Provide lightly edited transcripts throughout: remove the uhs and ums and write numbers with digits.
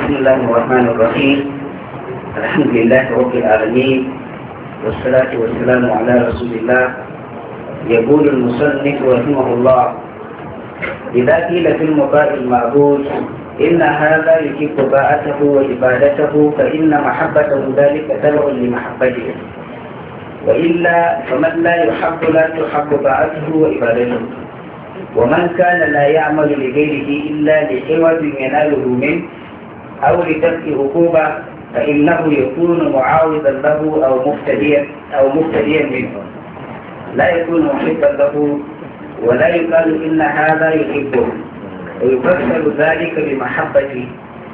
بسم الله الرحمن الرحيم. الحمد لله رب العالمين، والصلاة والسلام على رسول الله. يقول المصنف رحمه الله: إذا قيل في المطاع المعبود إن هذا يحب طاعته وعبادته فإن محبته ذلك تبع لمحبته، وإلا فمن لا يحب لا تحب طاعته وعبادته. ومن كان لا يعمل لغيره إلا لعوض يناله منه أو لترك عقوبة فإنه يكون معاوضا له أو مفتديا منه، لا يكون محبا له، ولا يقال إن هذا يحبه، ويفسر ذلك بمحبته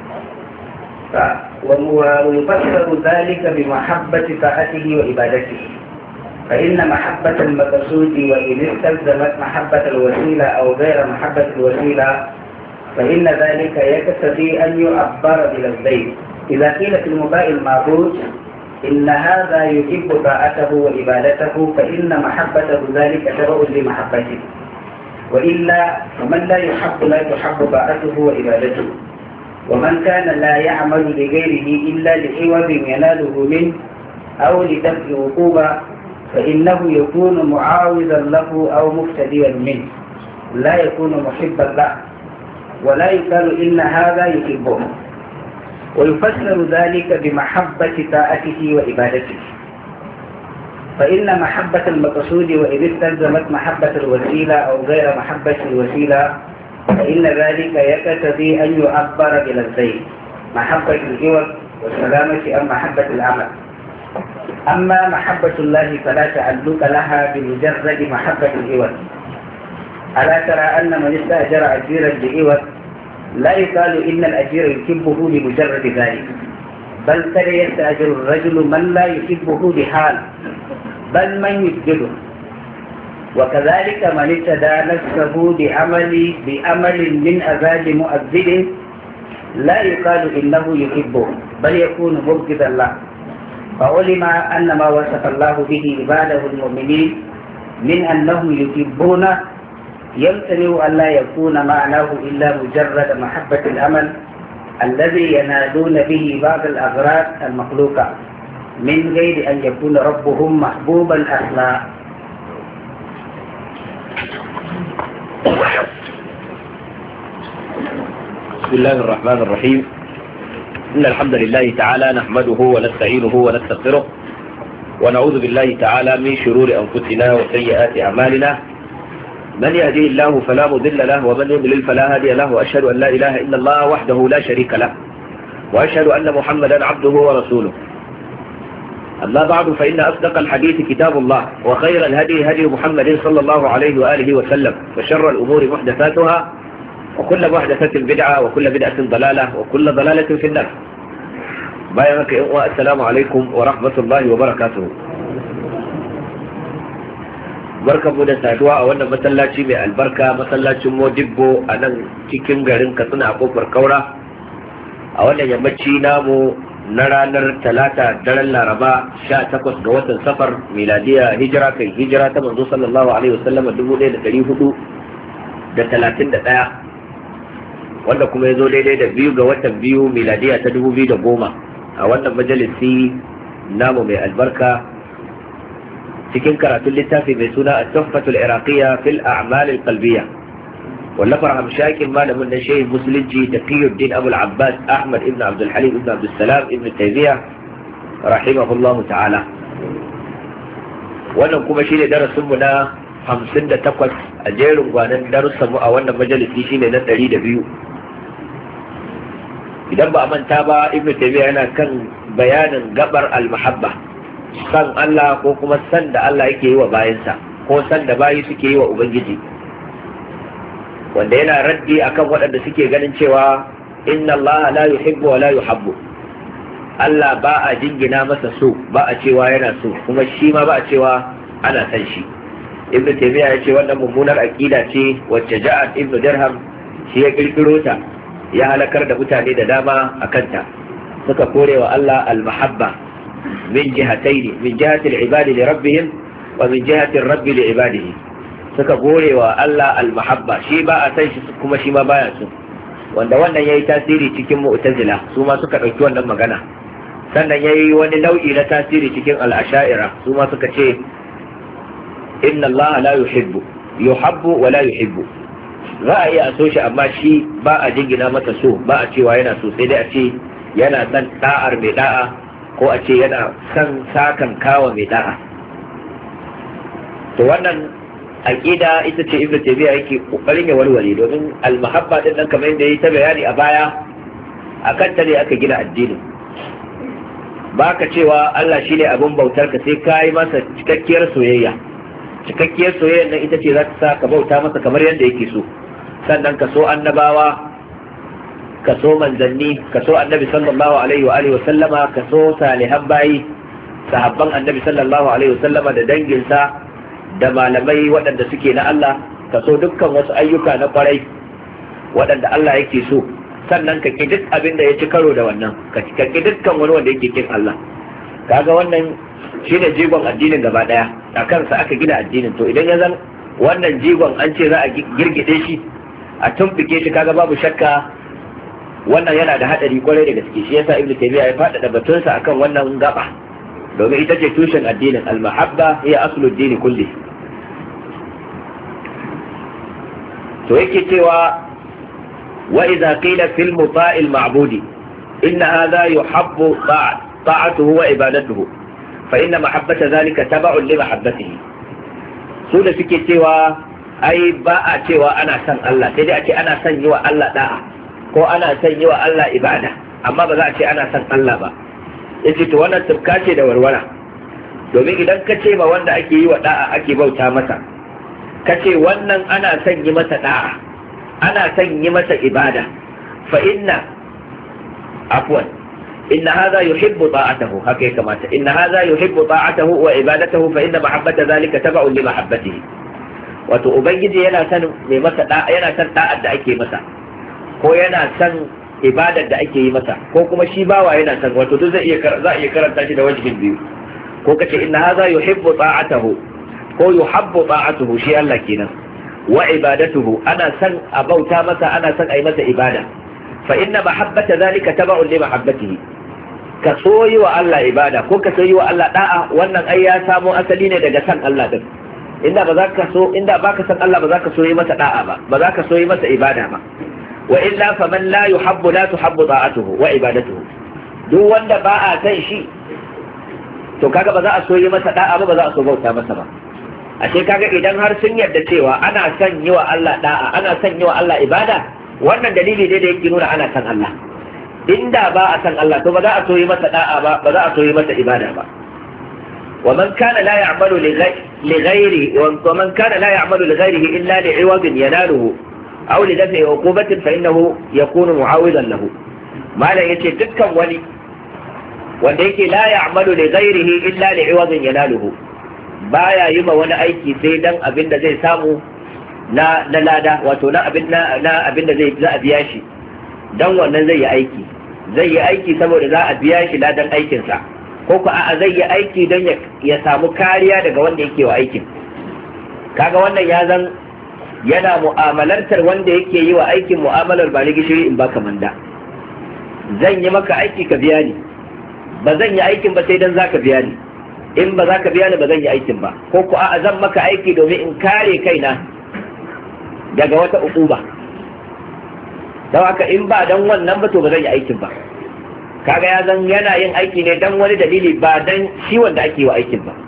طاعته وعبادته. فإن محبة المقصود وإن استلزمت محبة الوسيلة أو غير محبة الوسيلة فإن ذلك يقتضي أن يعبر بلفظين. إذا قيل في المباح المعبود إن هذا يحب طاعته وعبادته فإن محبته ذلك تبع لمحبته، وإلا فمن لا يحب لا تحب طاعته وعبادته. ومن كان لا يعمل لغيره إلا لعوض يناله منه أو لدفع عقوبة فإنه يكون معاوضا له أو مفتديا منه، لا يكون محبا له، ولا يقال إن هذا يحبه، ويفسر ذلك بمحبة طاعته وعبادته. فإن محبة المقصود وإذ استلزمت محبة الوسيلة أو غير محبة الوسيلة فإن ذلك يقتضي أن يعبر بلفظين: محبة العوض والسلامة أم محبة العمل. أما محبة الله فلا تعلق لها بمجرد محبة العوض. ألا ترى أن من استأجر أجيرا بعوض لا يقال إن الأجير يحبه لمجرد ذلك، بل قد يستأجر الرجل من لا يحبه بحال، بل من يبغضه. وكذلك من ابتدى نفسه بأمل من عذاب مؤذن لا يقال إنه يحبه، بل يكون مبغضا له. فعلم أن ما وصف الله به عباده المؤمنين من أنهم يحبونه يمتنع أن لا يكون معناه إلا مجرد محبة الأمل الذي ينالون به بعض الأغراض المخلوقة من غير أن يكون ربهم محبوبا أصلا. بسم الله الرحمن الرحيم. إن الحمد لله تعالى نحمده ونستعينه ونستغفره ونعوذ بالله تعالى من شرور أنفسنا وسيئات أعمالنا. من يهديه الله فلا مضل له ومن يضلل فلا هادي له، وأشهد أن لا إله إلا الله وحده لا شريك له، وأشهد أن محمدا عبده ورسوله. أما بعد، فإن أصدق الحديث كتاب الله، وخير الهدي هدي محمد صلى الله عليه وآله وسلم، وشر الأمور محدثاتها، وكل محدثة بدعة، وكل بدعة ضلالة، وكل ضلالة في النار. بايعك السلام عليكم ورحمة الله وبركاته. barkamu da saduwa a wannan masallaci mai albarka, masallacin Modibbo a nan cikin garin Katsina a kofar Kaura, a wannan yammaci namu na ranar Talata daren Laraba 18 ga watan Safar miladiya hijira ta manzo sallallahu alaihi wasallam 1431, wanda kuma ya zo daidai da 2 ga watan 2 miladiya ta 2010 a wannan majalisi namu mai albarka cikin karatun littafi mai suna at-tuhfatul iraqiyya fil a'mal al-qalbiyya, wallafar hamshakin malamin na shehin musulunci Taqiyuddin Abu al-Abbas Ahmad ibn Abdul Halim ibn Abdul Salam ibn Taymiyyah rahimahullahu ta'ala. Wannan kuma shine darasin mu na 58 a jerin gwanan darussan mu a wannan majalisi, shine na 102. Idan ba a manta ba, Ibn Taymiyyah yana kan bayanin gabar al-mahabba, san Allah ko kuma san da Allah yake yi wa bayansa, ko san da bayi suke yi wa Ubangiji, wanda yana raddi akan waɗanda suke ganin cewa inna Allah la yuhibbu wa la yuhabbu. Allah ba a jingina masa so, ba a cewa yana so, kuma shi ma ba a cewa ana san shi. Ibn Taymiyyah ya ce wannan mummunar aqida ce wacce Ja'ad ibn Dirham shi ya kirkiro ta, ya halakar da mutane da dama akan ta. Suka korewa Allah al-mahabba min jihatayn, min jihati al-ibadi li rabbihim wa min jihati ar-rabbi li ibadihi. Suka gorewa Allah al-mahabba, shi ba a san shi kuma shi ma baya so. wanda wannan yayi tasiri cikin mu'tazila su ma suka dauki wannan magana. Sannan yayi wani nau'i na tasiri cikin al-asha'ira su ma suka ce inna Allah la yuhibbu wa la yuhibbu. Za a iya so shi amma shi ba a jingina masa so, ba a cewa yana so, sai dai a ce yana son da'ar mai da'a, ko a ce yana son sakan kawa mai da'a. To wannan aqida ita ce Ibn Taymiyyah yake kokarin ya warware, domin al-mahabba din nan kamar yadda yayi ta bayani a baya akan ta ne aka gina addini. Baka cewa Allah shine abin bautar ka sai ka yi masa cikakkiyar soyayya. Cikakkiyar soyayya nan ita ce za ta sa ka bauta masa kamar yadda yake so. Sannan ka so annabawa, ka so manzanni, ka so annabi sallallahu alaihi wa alihi wa sallama, ka so salihan bayi, sahabban annabi sallallahu alaihi wa sallama da danginsa da malamai waɗanda suke na Allah, ka so dukkan wasu ayyuka na kwarai waɗanda Allah yake so. Sannan ka ki duk abin da ya ci karo da wannan, ka ki dukkan wani wanda yake kin Allah. Kaga wannan shine jigon addinin gaba daya, a kansa aka gina addinin. To idan ya zan wannan jigon an ce za a girgide shi, a tumfike shi, kaga babu shakka wannan yana da hadari kwarai da gaske. Shi yasa Ibn Taymiyyah ya faɗaɗa batunsa akan wannan gaba, domin ita ce tushen addinin. Al-mahabba hiya aslu ad-din kulli. To yake cewa wa idza qila fil muta'il ma'budi inna hadha yuhabbu ta'atuhu wa ibadatuhu fa inna mahabbata dhalika tab'un li mahabbatihi. Su da suke cewa ai ba a cewa ana son Allah, sai dai a ce ana son yi wa Allah da'a, ko ana son yi wa Allah ibada, amma ba za a ce ana son Allah ba. Yace to wannan tufka ce da warwara, domin idan ka ce ma wanda ake yi wa da'a ake bauta masa, ka ce wannan ana son yi masa da'a, ana son yi masa ibada, fa inna hadha yuhibbu ta'atahu, haka ya kamata, inna hadha yuhibbu ta'atahu wa ibadatahu fa inna mahabbata dhalika tab'un li mahabbatihi. Wato ubangiji yana son mai masa da'a, yana son da'ar da ake masa, ko yana son ibadar da ake yi masa, ko kuma shi bawa yana son, wato duk za iya karanta shi da wajhin biyu. Ko kace inna hadha yuhibbu ta'atahu, ko yuhabbu ta'atuhu, shi Allah kenan, wa ibadatuhu, ana son a bauta masa, ana son a yi masa ibada. Fa inna mahabbata dhalika tab'un li mahabbatihi. Ka soyi wa Allah ibada ko ka soyi wa Allah da'a, wannan ai ya samo asali ne daga san Allah din. Inda baka san Allah ba za ka soyi masa da'a ba, ba za ka soyi masa ibada ba. Wa illa faman la yuhabbu la tuhabbu ta'atuhu wa ibadatuhu. Duk wanda ba a san shi, to kaga ba za a soyi masa da'a ba, ba za a so bauta masa ba. Ashe kaga idan har sun yarda cewa ana son yi wa Allah da'a, ana son yi wa Allah ibada, wannan dalili ne da yake nuna ana san Allah. Inda ba a san Allah, to ba za a soyi masa da'a ba, ba za a soyi masa ibada ba. ومن كان لا يعمل لغيره إلا لعوض يناله أو لدفع عقوبة فإنه يكون معاوضا له. ما لا يتي دكان ولي wanda yake la ya'malu li ghairihi illa li 'iwadin yanaluhu, baya yi ma wani aiki sai dan abin da zai samu na lada, wato na abin da za a biya shi, dan wannan zai yi aiki saboda za a biya shi ladan aikinsa, ko ku a'a zai yi aiki don ya samu kariya daga wanda yake wa aikin. Kaga wannan ya zan yana mu'amalantar wanda yake yi wa aikin mu'amalar ba ni gishiri in baka manda. Zan yi maka aiki ka biya ni, ba zan yi aikin ba sai dan zaka biya ni, in ba zaka biya ni ba zan yi aikin ba, ko ku a'a zan maka aiki domin in kare kaina daga wata uquba, don haka in ba dan wannan ba to ba zan yi aikin ba. Kaga ya zan yana yin aiki ne dan wani dalili, ba dan shi wanda ake wa aikin ba.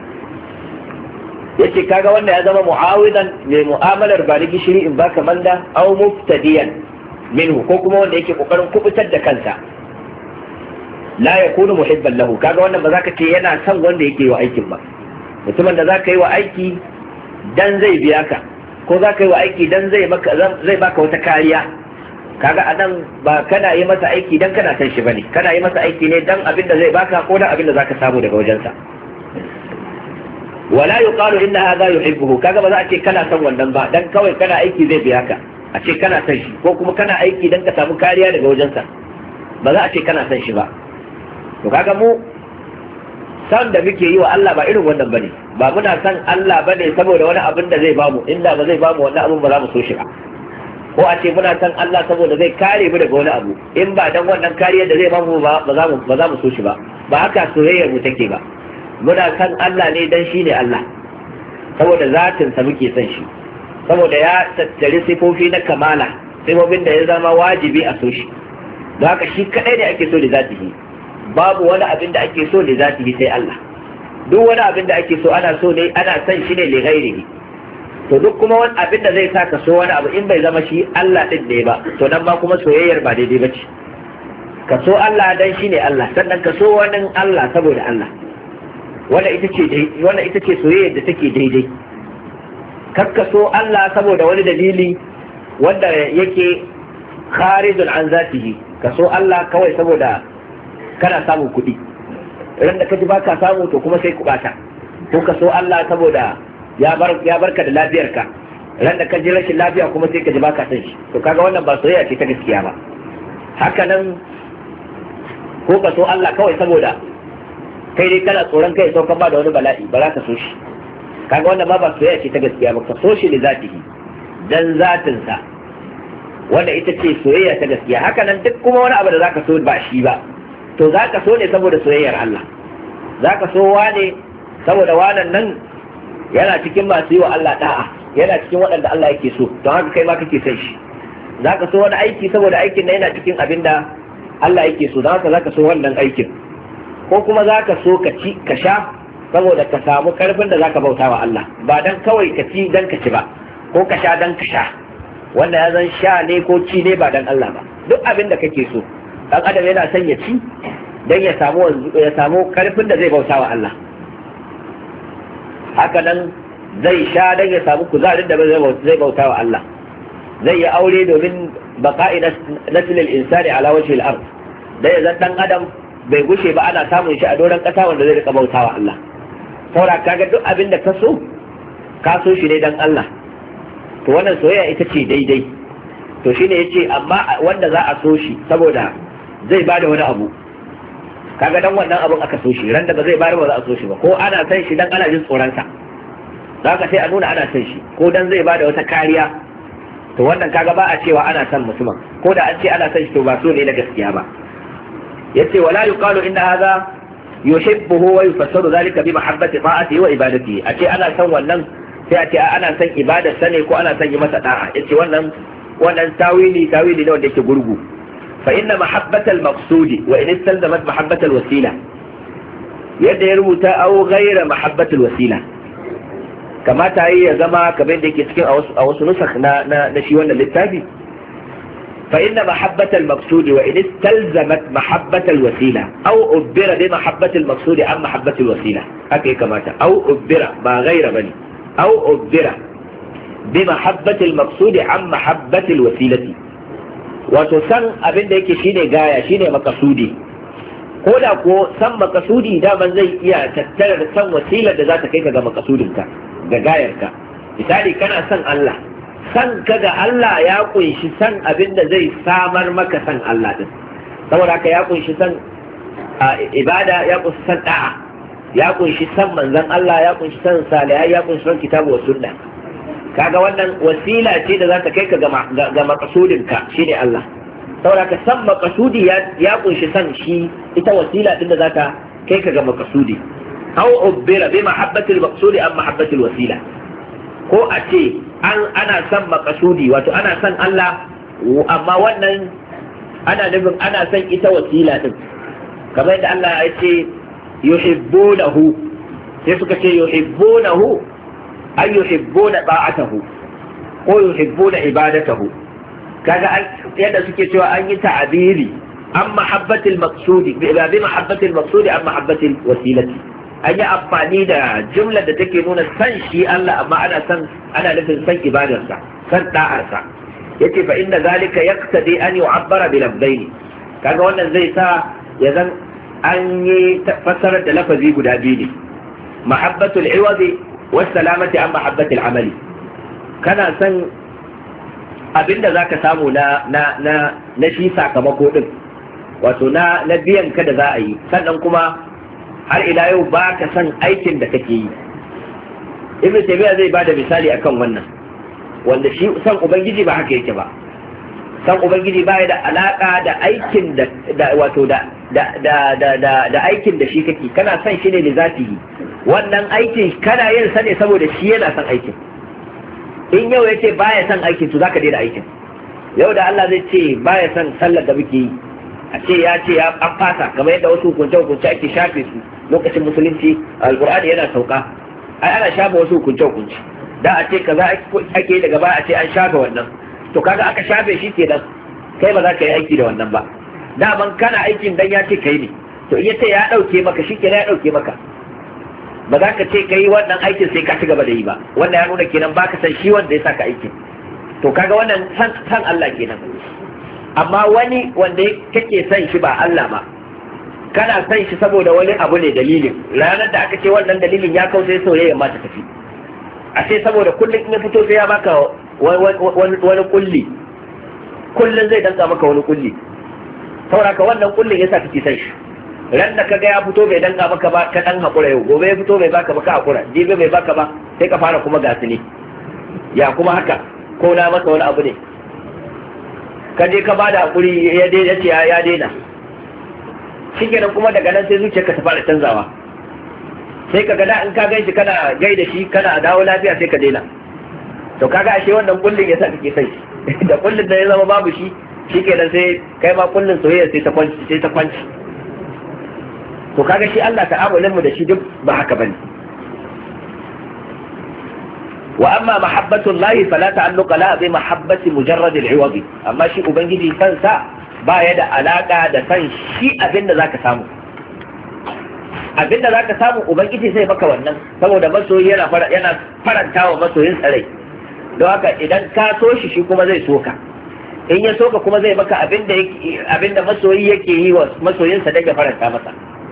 Yace kaga wanda ya zama mu'awidan mai mu'amalar ba da gishiri in baka manda, aw muftadiyan minhu, ko kuma wanda yake kokarin kubutar da kansa, la yakunu muhibban lahu. Kaga wannan ba za ka ce yana son wanda yake wa aikin ba. Mutumin da za ka yi wa aiki dan zai biya ka, ko za ka yi wa aiki dan zai baka wata kariya, kaga anan ba kana yi masa aiki dan kana san shi bane, kana yi masa aiki ne dan abin da zai baka ko dan abin da zaka samu daga wajensa. Wala yuqalu inna hadha yuhibbuhu, kaga ba za a ce kana san wannan ba dan kawai kana aiki zai biya ka, a ce kana san shi, ko kuma kana aiki dan ka samu kariya daga wajensa, ba za a ce kana san shi ba. To kaga mu san da muke yi wa Allah ba irin wannan bane, ba muna san Allah bane saboda wani abin da zai bamu, inda ba zai bamu wannan abin ba za mu so shi ba. ko a ce muna san Allah saboda zai kare mu daga wani abu, in ba dan wannan kariyar da zai bamu ba za mu so shi ba. Ba haka soyayyar mu take ba. Muna san Allah ne dan shi ne Allah, saboda zatin sa muke san shi, saboda ya tattare sifofi na kamala, sifofin da ya zama wajibi a so shi. Don haka shi kadai ne ake so da zatihi, babu wani abin da ake so da zatihi sai Allah. Duk wani abin da ake so ana san shi ne li ghairihi. To duk kuma wani abin da zai sa ka so wani abu in bai zama shi Allah din ne ba, to nan ma kuma soyayyar ba daidai ba ce. Ka so Allah dan shi ne Allah, sannan ka so wani Allah saboda Allah. Wannan ita ce soyayyar da take daidai. Kar ka so Allah saboda wani dalili wanda yake kharijun an zatihi. Ka so Allah kawai saboda kana samun kuɗi, idan da ka ji baka samu to kuma sai ku bata. Ko ka so Allah saboda ya barka da lafiyarka, ran da ka ji rashin lafiya kuma sai ka ji baka san shi, to kaga wannan ba soyayya ce ta gaskiya ba. Haka nan ko ka so Allah kawai saboda kai dai kana tsoron kai saukan ba da wani bala'i, ba za ka so shi, kaga wannan ba soyayya ce ta gaskiya ba. Ka so shi da zatihi, dan zatin sa, wanda ita ce soyayya ta gaskiya. Haka nan duk kuma wani abu da zaka so ba shi ba, to zaka so ne saboda soyayyar Allah. Zaka so wane saboda wanan nan yana cikin masu yi wa Allah da'a, yana cikin waɗanda Allah yake so, don haka kai ma kake son shi. Zaka so wani aiki saboda aikin nan yana cikin abin da Allah yake so, don haka zaka so wannan aikin. Ko kuma zaka so ka ci ka sha saboda ka samu karfin da zaka bauta wa Allah, ba dan kawai ka ci dan ka ci ba, ko ka sha dan ka sha, wanda ya zan sha ne ko ci ne ba dan Allah ba. Duk abin da kake so, dan adam yana son ya ci dan ya samu karfin da zai bauta wa Allah. Haka nan zai sha dan ya samu kuzarin da zai bauta wa Allah. Zai yi aure domin baqa'i nasl al-insani ala wajhi al-ard, da ya zan dan adam bai gushe ba ana samun shi a doron kasa wanda zai rika bauta wa Allah. Saboda kaga duk abin da ka so shi ne dan Allah, to wannan soyayya ita ce daidai. To shine yace amma wanda za a so shi saboda zai bada wani abu, kaga dan wannan abun aka so shi, ran da ba zai bada ba za a so shi ba. Ko ana san shi dan ana jin tsoron sa, zaka sai a nuna ana san shi, ko dan zai bada wata kariya, to wannan kaga ba a cewa ana san mutumin, ko da an ce ana san shi to ba so ne na gaskiya ba. Yace wala yuqalu inna hadha yuhibbuhu wa yufassaru dhalika bi mahabbati ta'atihi wa ibadatihi. A ce ana san wannan sai a ce ana san ibadar sa ne ko ana san yi masa da'a. Yace wannan tawili ne wanda yake gurgu. فإن محبة المقصود وإن استلزمت محبة الوسيلة يد يربط أو غير محبة الوسيلة كما تعي زما كبين ديك يسكن أو نسخ نشيوان للتابي. فإن محبة المقصود وإن استلزمت محبة الوسيلة أو أبر بمحبة المقصود عن محبة الوسيلة أكي كما أو أبر ما غير بني أو أبر بمحبة المقصود عن محبة الوسيلة. Wato san abin da yake shine gaya, shine makasudi, ko da ko san makasudi daman zai iya tattara da san wasilar da za ta kai ka ga makasudinka, ga gayarka. Misali kana san Allah, san ka ga Allah ya kunshi san abin da zai samar maka san Allah din, saboda haka ya kunshi san ibada, ya kunshi san da'a, ya kunshi san manzon Allah, ya kunshi san salihai, ya kunshi san kitabu wa sunna. Kaga wannan wasila ce da za ta kai ka ga makasudinka shine Allah. Saboda ka san makasudi ya kunshi san shi ita wasila din da za ta kai ka ga makasudi. Aw ubbira bi mahabbati al-maqsudi am mahabbati al-wasila. Ko a ce ana san makasudi, wato ana san Allah, amma wannan ana nufin ana san ita wasila din. Kamar yadda Allah ya ce yuhibbunahu, sai suka ce yuhibbunahu أن يحبون طاعته ويحبون عبادته. كذا يدا سكي سوى أن تعبيري عن محبة المقصود بمحبة المقصود عن محبة الوسيلة. أن أفاني دا جملة دا تكينون سن شيء الله أما أنا لفن سن عبادة سن طاعة. يتي فإن ذلك يقتضي أن يعبر بلفظين. كذا وانا زي سا يزن أن يفسر لفظي قدابيني محبة العوض والسلامة عن محبة العمل. kana san abinda zaka samu na shi sakamako din, wato na biyan ka da za a yi, sannan kuma har ila yau ba ka san aikin da kake yi. Ibn Taymiyyah zai bada misali akan wannan, wanda shi san ubangiji ba haka yake ba. san ubangiji baya da alaka da aikin da wato da aikin da shi kake, kana son shi ne da zatihi. wannan aikin kana yin sa ne saboda shi yana son aikin. in yau yace baya son aikin to zaka daina aikin. yau da Allah zai ce baya son sallar da muke yi, a ce ya an fasa, kamar yadda wasu hukunce ake shafe su lokacin musulunci alqur'ani yana sauka, ai ana shafe wasu hukunce da a ce kaza ake yi daga baya a ce an shafe wannan, to kaga aka shafe shi kenan kai ba za ka yi aiki da wannan ba. daman kana aikin dan ya ce kai ne, to iya ce ya dauke maka shi kenan ya dauke maka, ba za ka ce kai wannan aikin sai ka ci gaba da yi ba. wannan ya nuna kenan baka san shi wanda ya saka aikin, to kaga wannan san Allah kenan. amma wani wanda kake san shi ba Allah ba, kana san shi saboda wani abu ne dalilin, ranar da aka ce wannan dalilin ya kau sai soyayya ma ta tafi. a ce saboda kullum in ya fito sai ya baka wani kulli, kullum zai danka maka wani kulli, saboda ka wannan kullin yasa kake san shi. ran da kaga ya fito bai danka maka ba ka dan hakura, yau gobe ya fito bai baka ba ka hakura, jibe bai baka ba sai ka fara kuma gasu ne, ya kuma haka ko na masa wani abu ne, ka je ka bada hakuri ya daina ce ya daina, shikenan kuma daga nan sai zuciyarka ta fara canzawa, sai ka ga da in ka gan shi kana gaida shi kana dawo lafiya sai ka daina. to kaga ashe wannan kullin yasa kake sai da kullin da ya zama babu shi, shikenan sai kai ma kullin soyayya sai ta kwanci. to kaga shi Allah ta'amulin mu da shi duk ba haka bane. wa amma mahabbatu Allah fala ta'alluqa la bi mahabbati mujarrad al-'iwad, amma shi ubangiji kansa baya da alaka da san shi abinda zaka samu. abinda zaka samu ubangiji sai maka wannan, saboda masoyi yana faranta wa masoyin tsare. don haka idan ka so shi kuma zai soka, in ya soka kuma zai maka abinda masoyi yake yi wa masoyinsa daga faranta masa.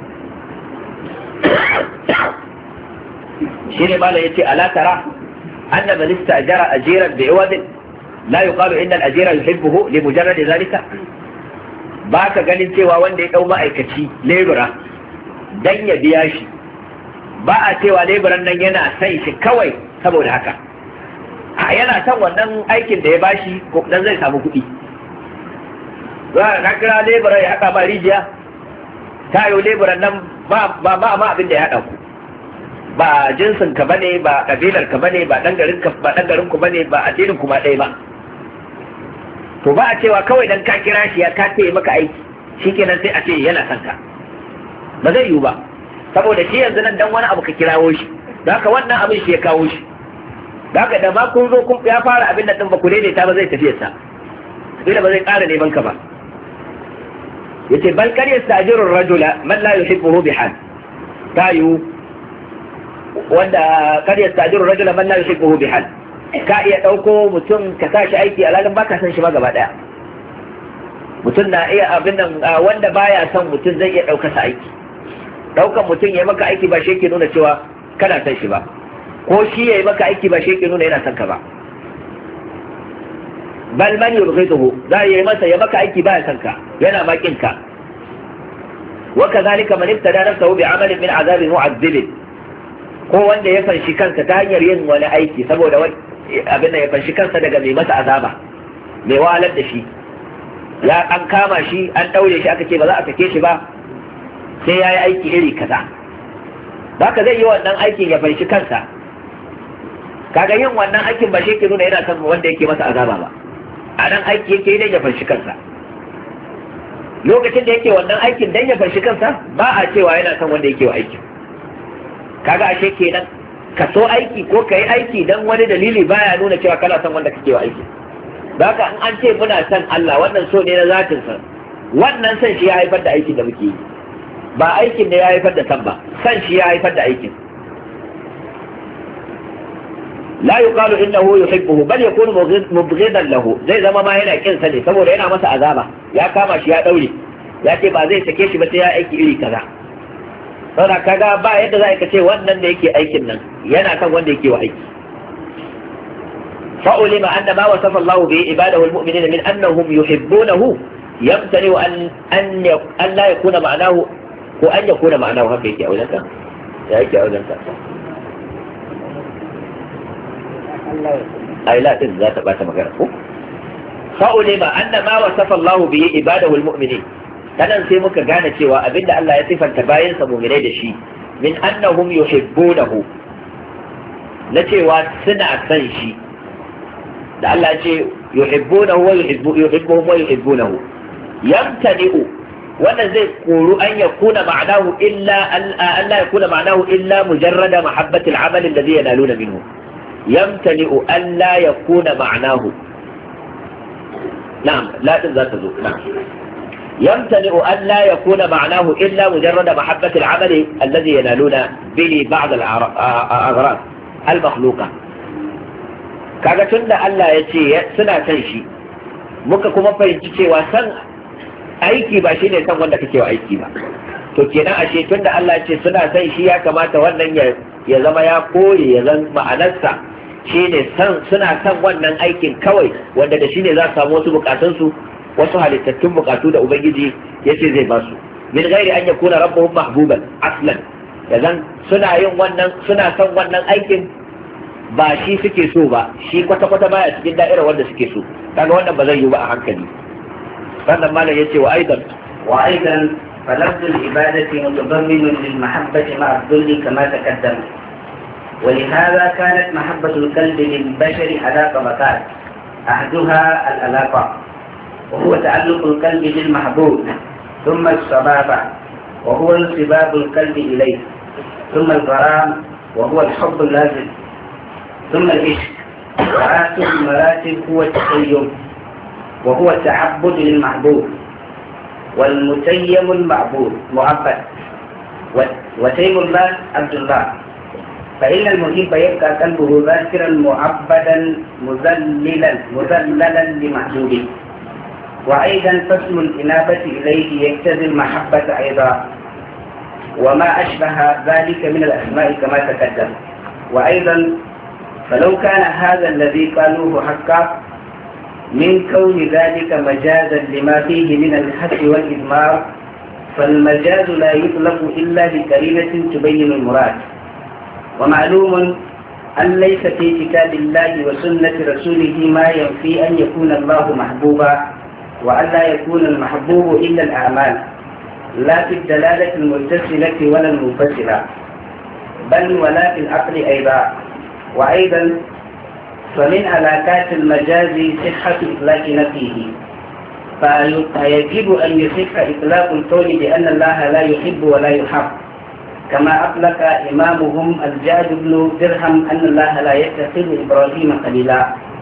shi ne mala yace ala tara anna man istajara ajiran bi iwadin la yuqalu inna al-ajira yuhibbuhu li mujarrad zalika. ba ka ganin cewa wanda ya dau ma'aikaci lebura dan ya biya shi, ba a cewa leburan nan yana son shi kawai saboda haka, yana son wannan aikin da ya bashi ko dan zai samu kuɗi. za ka kira lebura ya haɗa ba rijiya, ta yi leburan nan ba abin da ya haɗa ku, ba jinsin ka bane, ba kabilar ka bane, ba dan garin ku bane, ba addinin ku ma ɗaya ba. to ba a cewa kawai dan ka kira shi ya ka ce maka aiki shikenan sai a ce yana son ka, ba zai yiwu ba, saboda shi yanzu nan dan wani abu ka kirawo shi, da haka wannan abin shi ya kawo shi, da haka da ma kun zo kun ya fara abin da din ba ku daidaita ba zai tafiyarsa, kila ba zai ƙara neman ka ba. yace bal kar yastajiru ar-rajula man la yuhibbuhu bihal, tayu wanda kar yastajiru ar-rajula man la yuhibbuhu bihal, ka iya dauko mutum ka sashi aiki alalin baka san shi ba gaba daya. mutum na iya abin nan, wanda baya son mutum zai iya dauka sa aiki. daukan mutum ya maka aiki ba shi yake nuna cewa kana san shi ba, ko shi ya yi maka aiki ba shi yake nuna yana son ka ba. bal man yubghiduhu, za ya yi masa ya maka aiki baya son ka, yana makin ka. wa kadhalika man ibtada nafsahu bi amalin min azabin mu'azzib, ko wanda ya fanshi kansa ta hanyar yin wani aiki saboda abin da ya fanshi kansa daga mai masa azaba, mai wahalar da shi, ya an kama shi an daure shi aka ce ba za a sake shi ba sai ya yi aiki iri kaza, baka zai yi wannan aikin ya fanshi kansa. kaga yin wannan aikin ba shi ke nuna yana son wanda yake masa azaba ba, a nan aiki yake dan ya fanshi kansa. lokacin da yake wannan aikin dan ya fanshi kansa ba a cewa yana son wanda yake wa aikin. kaga ashe kenan ka so aiki ko ka yi aiki dan wani dalili baya nuna cewa kana son wanda kake wa aiki. da haka in an ce muna son Allah, wannan so ne na zatin sa, wannan san shi ya haifar da aikin da muke yi, ba aikin da ya haifar da san ba, san shi ya haifar da aikin. la yuqalu innahu yuhibbuhu bal yakunu mubghidan lahu, zai zama ma yana kin sa ne saboda yana masa azaba, ya kama shi ya daure, ya ce ba zai sake shi ba sai ya aiki iri kaza. saboda kaga ba yadda za ka ce wannan da yake aikin nan yana kan wanda yake wa aiki. فعلم أن ما وصف الله به عباده المؤمنين من أنهم يحبونه يمتنع أن لا يكون معناه وأن يكون معناه هكذا يجي أولاك يا يجي أولاك أي لا تنزل ذات مكانه fa'ulima anna ma wasafa Allah bihi ibadahu almu'minin kanan sai muka gane cewa abinda Allah ya sifanta bayansa mu'minai da shi min annahum yuhibbunahu na cewa suna san shi da Allah ya ce yuhibbunahu wa yuhibbuhum wa yuhibbunahu yamtani'u wannan zai koru an yakuna ma'anahu illa an la yakuna ma'anahu illa mujarrada mahabbati al-amal alladhi yanaluna minhu yamtani'u an la yakuna ma'anahu na'am la din za ta zo na'am يمتنع أن لا يكون معناه إلا مجرد محبة العمل الذي ينالون به بعض الأغراض المخلوقة kaga tun da Allah ya ce suna san shi muka kuma fahimci cewa san aiki ba shine san wanda kake wa aiki ba to kenan ashe tun da Allah ya ce suna san shi ya kamata wannan ya zama ya kore ya zama ma'anarsa shine suna san wannan aikin kawai wanda da shine za su samu wasu bukatunsu wasu halittattun bukatu da ubangiji ya ce zai ba su min gairi an yakuna rabbuhum mahbuban aslan yazan suna yin wannan suna son wannan aikin ba shi suke so ba shi kwata-kwata baya cikin da'ira wanda suke so kaga wannan ba zai yi ba a hankali sannan malam yace wa aidan فلفظ العبادة متضمن للمحبة مع الذل كما تقدم ولهذا كانت محبة القلب للبشر على طبقات أحدها العلاقة وهو تعلق القلب بالمحبوب ثم الصبابة وهو انصباب القلب إليه ثم الغرام وهو الحب اللازم ثم العشق وآخر المراتب هو التقيم وهو التعبد للمحبوب والمتيم المعبود معبد وتيم الله عبد الله فإن المحب يبقى قلبه ذاكرا معبدا مذللا لمحبوبه وأيضا فصل الإنابة إليه يقتضي المحبة أيضا وما أشبه ذلك من الأسماء كما تقدم وأيضا فلو كان هذا الذي قالوه حقا من كون ذلك مجازا لما فيه من الحث والإدمار فالمجاز لا يطلق إلا بقرينة تبين المراد ومعلوم أن ليس في كتاب الله وسنة رسوله ما ينفي أن يكون الله محبوبا وأن لا يكون المحبوب إلا الأعمال لا في الدلالة المتصلة ولا المنفصلة بل ولا في العقل أيضا وأيضا فمن علاقات المجاز صحة إطلاق نفيه فيجب أن يصح إطلاق القول بأن الله لا يحب ولا يحب كما أطلق إمامهم الجاد بن درهم أن الله لا يتخذ إبراهيم خليلا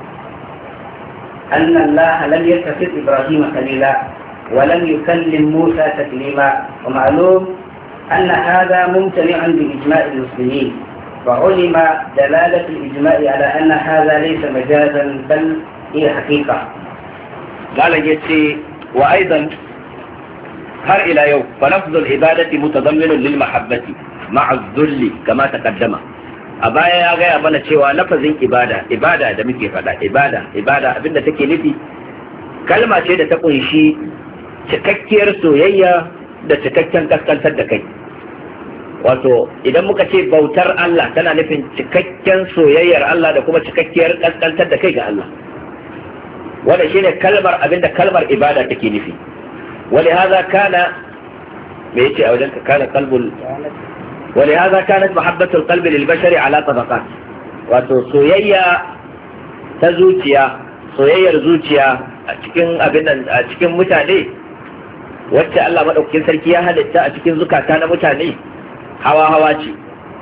أن الله لم يتخذ إبراهيم خليلا ولم يكلم موسى تكليما ومعلوم أن هذا ممتنع بإجماع المسلمين وعلم دلالة الإجماع على أن هذا ليس مجازا بل هي حقيقة قال جيتي وأيضا هر إلى يوم فلفظ العبادة متضمن للمحبة مع الذل كما تقدم a baya ya gaya mana cewa lafazin ibada da muke faɗa ibada abinda take nufi kalma ce da ta kunshi cikakkiyar soyayya da cikakken kaskantar da kai wato idan muka ce bautar Allah tana nufin cikakken soyayyar Allah da kuma cikakkiyar kaskantar da kai ga Allah wanda shine kalmar abinda kalmar ibada take nufi ولهذا كان ميتي أو ذلك كان ولهذا كانت محبة القلب للبشر على طبقات وسويا تزوجيا سويا زوجيا a cikin mutane wacce Allah madaukakin sarki ya halitta a cikin zukata na mutane hawa ce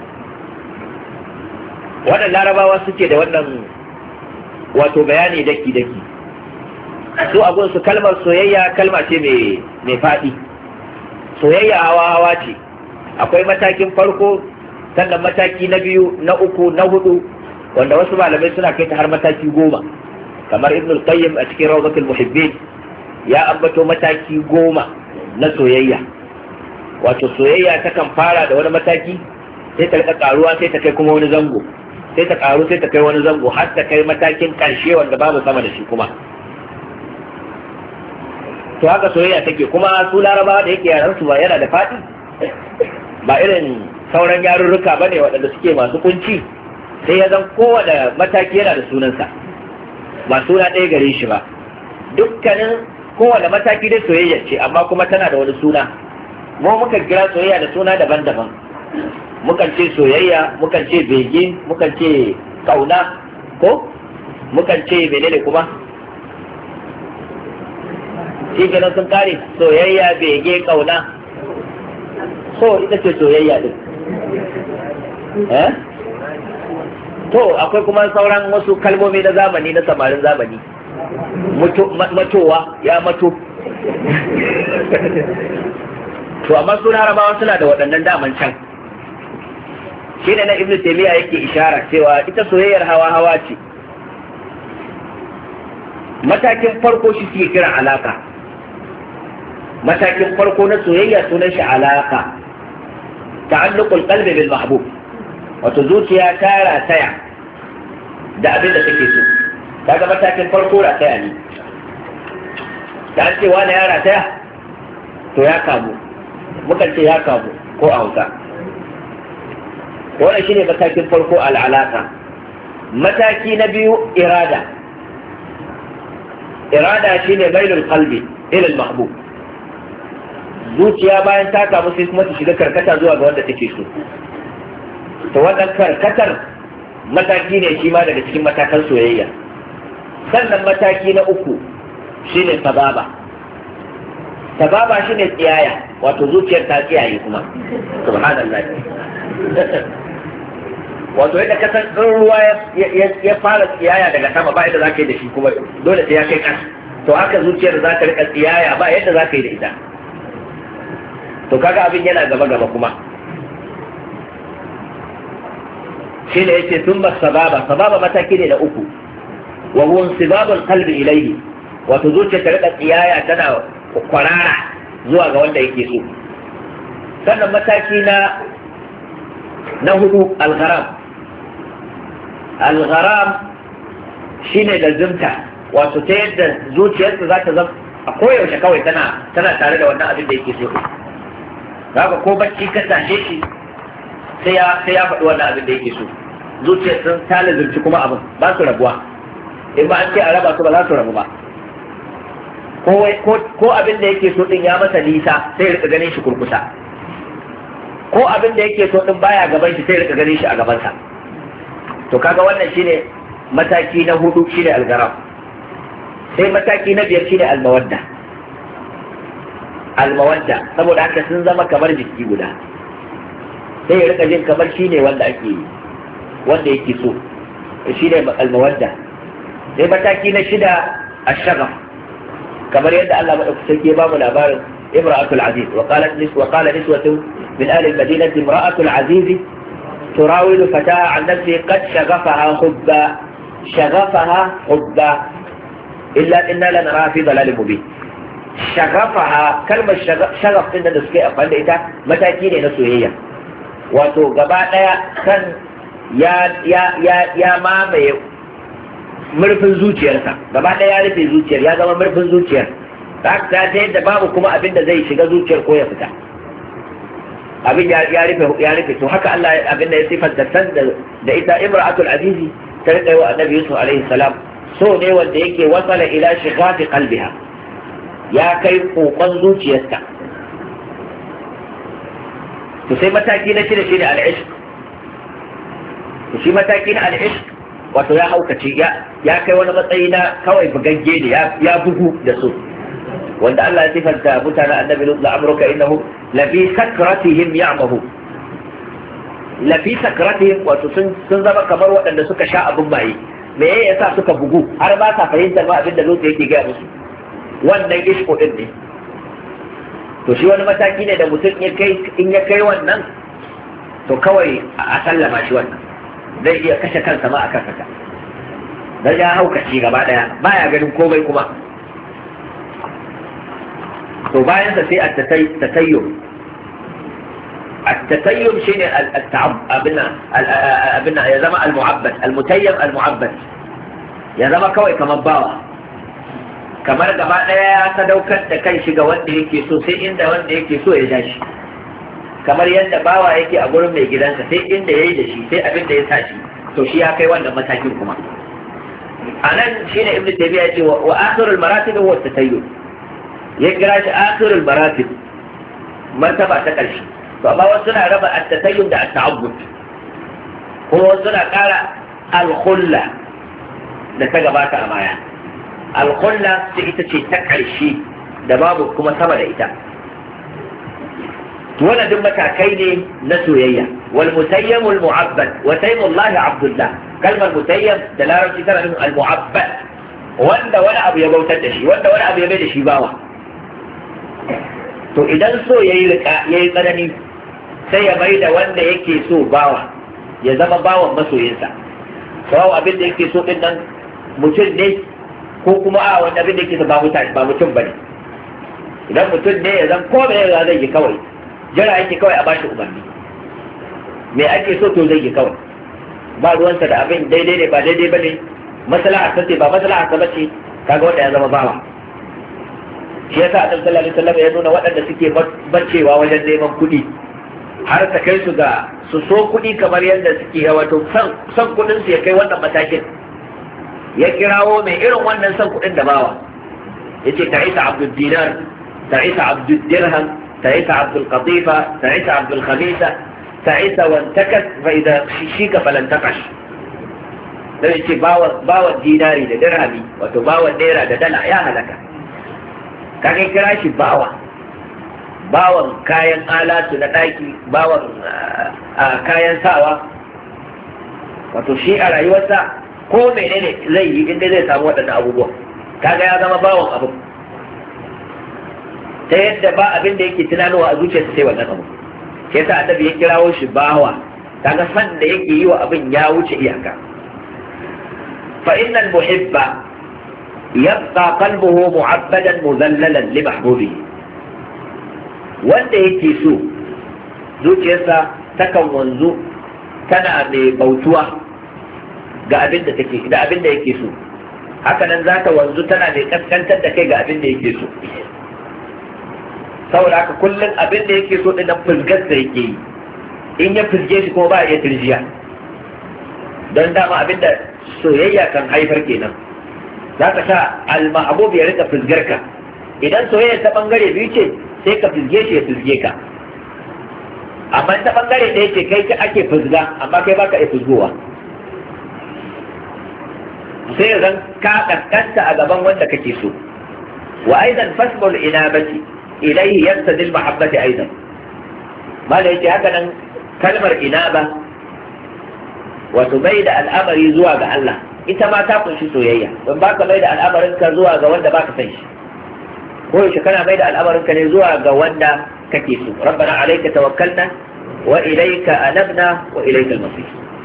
wannan larabawa suke da wannan wato bayani daki su abun su kalmar soyayya kalma ce mai faɗi soyayya hawa ce akwai matakin farko sannan mataki na biyu na uku na hudu wanda wasu malamai suna kai ta har mataki 10 kamar ibn al-qayyim a cikin rawdatul muhibbin ya ambato mataki 10 na soyayya wato soyayya ta kan fara da wani mataki sai ta rika karuwa sai ta kai kuma wani zango sai ta karu sai ta kai wani zango har ta kai matakin karshe wanda babu sama da shi kuma to haka soyayya take kuma su larabawa da yake yaran su ba yana da fadi ba irin sauran yarurruka bane waɗanda suke masu kunci sai ya zan kowane mataki yana da sunansa ba suna ɗaya gare shi ba dukkanin kowane mataki da soyayya ce, amma kuma tana da wani suna. Mu muka kira soyayya da suna daban-daban, mukan ce soyayya, mukan ce bege, mukan ce kauna, ko mukan ce menene kuma shi kenan sun kare soyayya, bege, kauna. So ita ce soyayya din. To akwai kuma sauran wasu kalmomi na zamani, na samarin zamani. Matowa, ya mato. To amma su Larabawa suna da waɗannan daman can. Shi ne na Ibn Taymiyyah yake ishara cewa ita soyayyar hawa-hawa ce. Matakin farko shi suke kiran alaka. Matakin farko na soyayya sunan shi alaka. Ta'alluqul qalbi bil mahbub. Wato zuciya ta rataya da abin da take so. Kaga matakin farko rataya ne. Da an ce wani ya rataya to ya kamu. Mukan ce ya kamu ko a Hausa. Wannan shine matakin farko al'alaka. Mataki na biyu irada. Irada shine bailul qalbi ila al-mahbub. Zuciya bayan ta kamu sai kuma ta shiga karkata zuwa ga wanda take so. To wannan karkatar mataki ne shi ma daga cikin matakan soyayya. Sannan mataki na uku shine sababa. Sababa shine tsiyaya, wato zuciyar ta tsiyaye kuma. Subhanallah. Wato yadda ka san ruwa ya fara tsiyaya daga sama ba yadda za ka yi da shi kuma dole sai ya kai ƙasa. To haka zuciyar za ta rika tsiyaya ba yadda za ka yi da ita. To kaga abin yana gaba-gaba kuma. Shi ne yake sun ba sababa mataki ne na uku. Wa huwa sibabul qalbi ilayhi, wato zuciyar ta rika tsiyaya tana kwarara zuwa ga wanda yake so. Sannan mataki na hudu al-gharam. Al-gharam shine da zumta, wato ta yadda zuciyarsa za ta zama a koyaushe kawai tana tare da wannan abin da yake so. Zaka ko bacci ka tashe shi sai ya faɗi wannan abin da yake so. Zuciyar sun talazurci kuma abin ba su rabuwa. In ba an ce a raba su ba za su rabu ba. Ko abin da yake so din ya masa nisa sai ya rika ganin shi kurkusa. Ko abin da yake so din baya gaban shi sai ya rika ganin shi a gabansa. To kaga wannan shine mataki na hudu, shine al-gharam. Sai mataki na biyar shine al-mawadda. Al-mawadda saboda haka sun zama kamar jiki guda. Sai ya rika jin kamar shine wanda yake so. Shine al-mawadda. Sai mataki na shida ash-shaghaf. Kamar yadda Allah madaukakin ya ba mu labarin imra'atul aziz wa qala niswatun min ahli al-madinati imra'atul aziz تراود فتاة عن نفسه قد شغفها حبا إلا إنا لنراها في ضلال مبين. شغفها كلمة شغف إن نسكي أقل إيتا متاكين نسوية واتو قبانا كان يا مامي مرفن زوجيرتا قبانا يا رفي زوجير يا زمان مرفن زوجير ta yadda babu kuma abin da zai shiga zuciyar ko ya fita. Abin ya rufe to haka Allah abin da ya sifanta san da ita imra'atul azizi ta rika wa annabi Yusuf alaihi salam so ne wanda yake wasala ila shighafi qalbiha, ya kai kokon zuciyarta. To sai mataki na shida shine al-ishq. To shi mataki na al-ishq wato ya haukace ya kai wani matsayi na kawai bugagge ne ya bugu da so, wanda Allah ya sifanta mutanen annabi Lut la amruka innahu la fi sakratihim ya'mahu. La fi sakratihim wato sun zama kamar waɗanda suka sha abin maye. Me yasa suka bugu har ba sa fahimtar ma abin da Lut yake gaya musu? Wannan ishko din ne. To shi wani mataki ne da mutum in ya kai wannan to kawai a sallama shi wannan. Zai iya kashe kansa ma akan haka. Dan ya haukace gaba daya baya ganin komai kuma. To bayan sa sai at-tatayyum. At-tatayyum shine abinna ya zama al-mu'abbad, al-mutayyib al-mu'abbad. Ya zama kawai kamar bawa. Kamar gaba daya ya sadaukar da kai shiga wanda yake so sai inda wanda yake so ya ja shi. Kamar yadda bawa yake a gurin mai gidansa sai inda yayi da shi sai abin da ya sa shi. To shi ya kai wannan matakin kuma. anan shine ibnu taymiya ya ce wa akhirul maratib huwa at-tatayyun, ya kira shi akhirul maratib, martaba ta karshe. to amma wasu suna raba at-tatayyun da at-ta'abbud, ko wasu suna kara al-khulla da ta gabata a baya. Al-khulla ita ce ta karshe da babu kuma sama da ita. wannan duk matakai ne na soyayya. wal mutayyam al mu'abbad wa taymullahi abdullah, kalmar mutayyam da larabci tana nufin al mu'abbad, wanda wani abu ya bautar da shi, wanda wani abu ya bai da shi bawa. to idan so yayi tsanani sai ya mai da wanda yake so bawa, ya zama bawan masoyinsa. sawa abin da yake so din nan mutum ne ko kuma a wanda abin da yake so ba mutum bane. idan mutum ne ya zan ko me zai yi kawai jira yake kawai a bashi umarni, me ake so to zai yi kawai, ba ruwansa da abin daidai ne ba daidai ba ne, maslaha ta ce ba maslaha ta bace, kaga wanda ya zama bawa. shi yasa annabi sallallahu alaihi wasallam ya nuna waɗanda suke bacewa wajen neman kuɗi har ta kai su ga su so kuɗi kamar yadda suke wato son kuɗin su ya kai wannan matakin. ya kirawo mai irin wannan son kuɗin da bawa, yace ta'isa abdul dinar, ta'isa abdul dirham, تعيس عبد القطيفة، تعيس عبد الخميسة، تعيس وانتكس فإذا شيك فلن تقش. لو يجي باوى الديناري ده درهمي وتباوى النيرة ده دلع يا هلكا. كان يكراشي باوى كاين آلات نتايكي، باوى كاين ساوى وتشيء على يوسع ko menene zai yi inda zai samu waɗannan abubuwa, kaga ya zama bawan abu ta yadda ba abin da yake tunanowa a zuciyarsa sai wannan abu. sai sa annabi ya kirawo shi bawa, kaga san da yake yi wa abin ya wuce iyaka. fa innal muhibba yabqa qalbuhu mu'abbadan muzallalan li mahbubihi, wanda yake so zuciyarsa takan wanzu tana mai bautuwa ga abin da take da abin da yake so, haka nan za ta wanzu tana mai kaskantar da kai ga abin da yake so. saboda haka kullum abin da yake so dinnan fusgar da yake yi, in ya fusge shi kuma ba ya tirjiya, don dama abin da soyayya kan haifar kenan. za ka sa al-mahbub ya rika fusgar ka, idan soyayya ta bangare biyu ce sai ka fusge shi ya fusge ka, amma ta bangare da yake kai ka ake fusga amma kai baka iya fusgowa, sai zan ka kaskanta a gaban wanda kake so. wa aidan fasbul inabati إليه يقتضي المحبة أيضا. ما ليس هكذا كلمة إنابة وتبيد الأمر زواج الله، إنت ما تقول شو سوية وباك بيد الأمر إنك زواج وانت باك فيش، هو كان بيد الأمر إنك زواج وانت ككيسو. ربنا عليك توكلنا وإليك أنبنا وإليك المصير.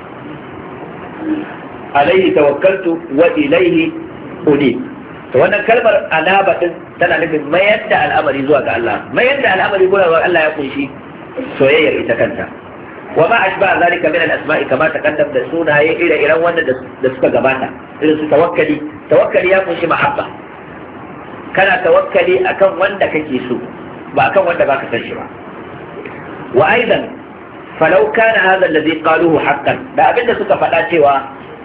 عليه توكلت وإليه أنيب. wannan kalmar anaba din tana nufin mayar da al'amari zuwa ga Allah. mayar da al'amari zuwa ga Allah ya kunshi soyayyar ita kanta. wa ma ashba zalika min al-asma'i kama taqaddam, da sunaye ire-iren wanda da suka gabata, irin su tawakkali ya kunshi mahabba, kana tawakkali akan wanda kake so ba akan wanda baka san shi ba. wa aidan falau kana hadha alladhi qaluhu haqqan, da abinda suka faɗa cewa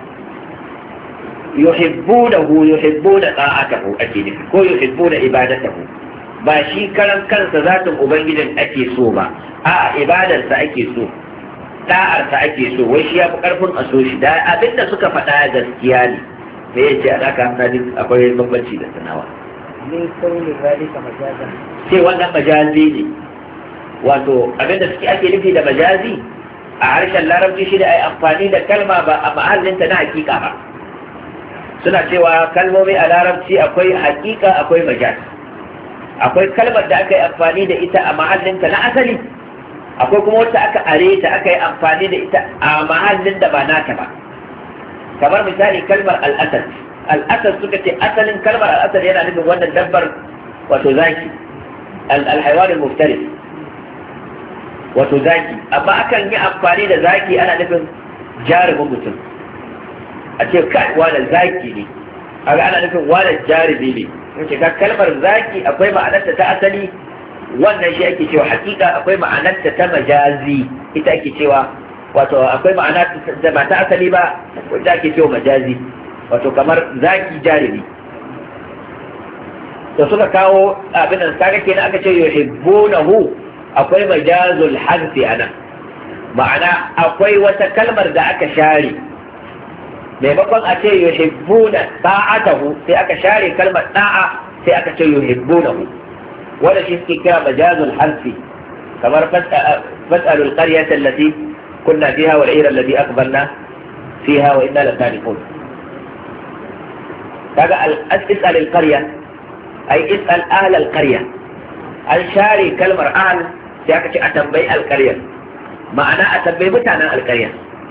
yuhibbuna ta'atahu ake nufi, ko yuhibbuna ibadatahu, ba shi karan kansa zatin ubangijin ake so ba, a ibadarsa ake so, da'arsa ake so, wai shi ya fi karfin a so shi. da abinda suka faɗa gaskiya ne, me yace a daka hadin akwai bambanci da sanawa min kauli zalika majazan, sai wannan majazi ne. wato abinda suke ake nufi da majazi a harshen larabci shi da ai amfani da kalma ba a mahallinta na hakika ba. suna cewa kalmomi a larabci akwai hakika akwai majaz. akwai kalmar da aka yi amfani da ita a mahallinta na asali, akwai kuma wacce aka are ta aka yi amfani da ita a mahallin da ba nata ba. kamar misali kalmar al'asad. al'asad suka ce asalin kalmar al'asad yana nufin wannan dabbar, wato zaki, al-haywan al-muftaris, wato zaki. amma akan yi amfani da zaki ana nufin jarumin mutum, a ce kai wani zaki ne, aga ana nufin wani jarumi ne. wace ka kalmar zaki akwai ma'anarta ta asali, wannan shi ake cewa hakika, akwai ma'anarta ta majazi, ita ake cewa wato akwai ma'ana da ba ta asali ba wanda ake cewa majazi. wato kamar zaki jarumi. to suka kawo abin da kaga kenan aka ce yuhibbunahu akwai majazul hadfi anan, ma'ana akwai wata kalmar da aka share maimakon a ce yuhibbuna ta'atahu sai aka share kalmar da'a sai aka ce yuhibbunahu, wanda shi suke kira majazul hadfi kamar fas'alul qaryata allati kunna fiha wal ira allati aqbalna fiha wa inna lasadiqun. kaga al-is'al al-qarya ay is'al ahl al-qarya, an share kalmar ahl sai aka ce a tambayi al-qarya, ma'ana a tambayi mutanen al-qarya.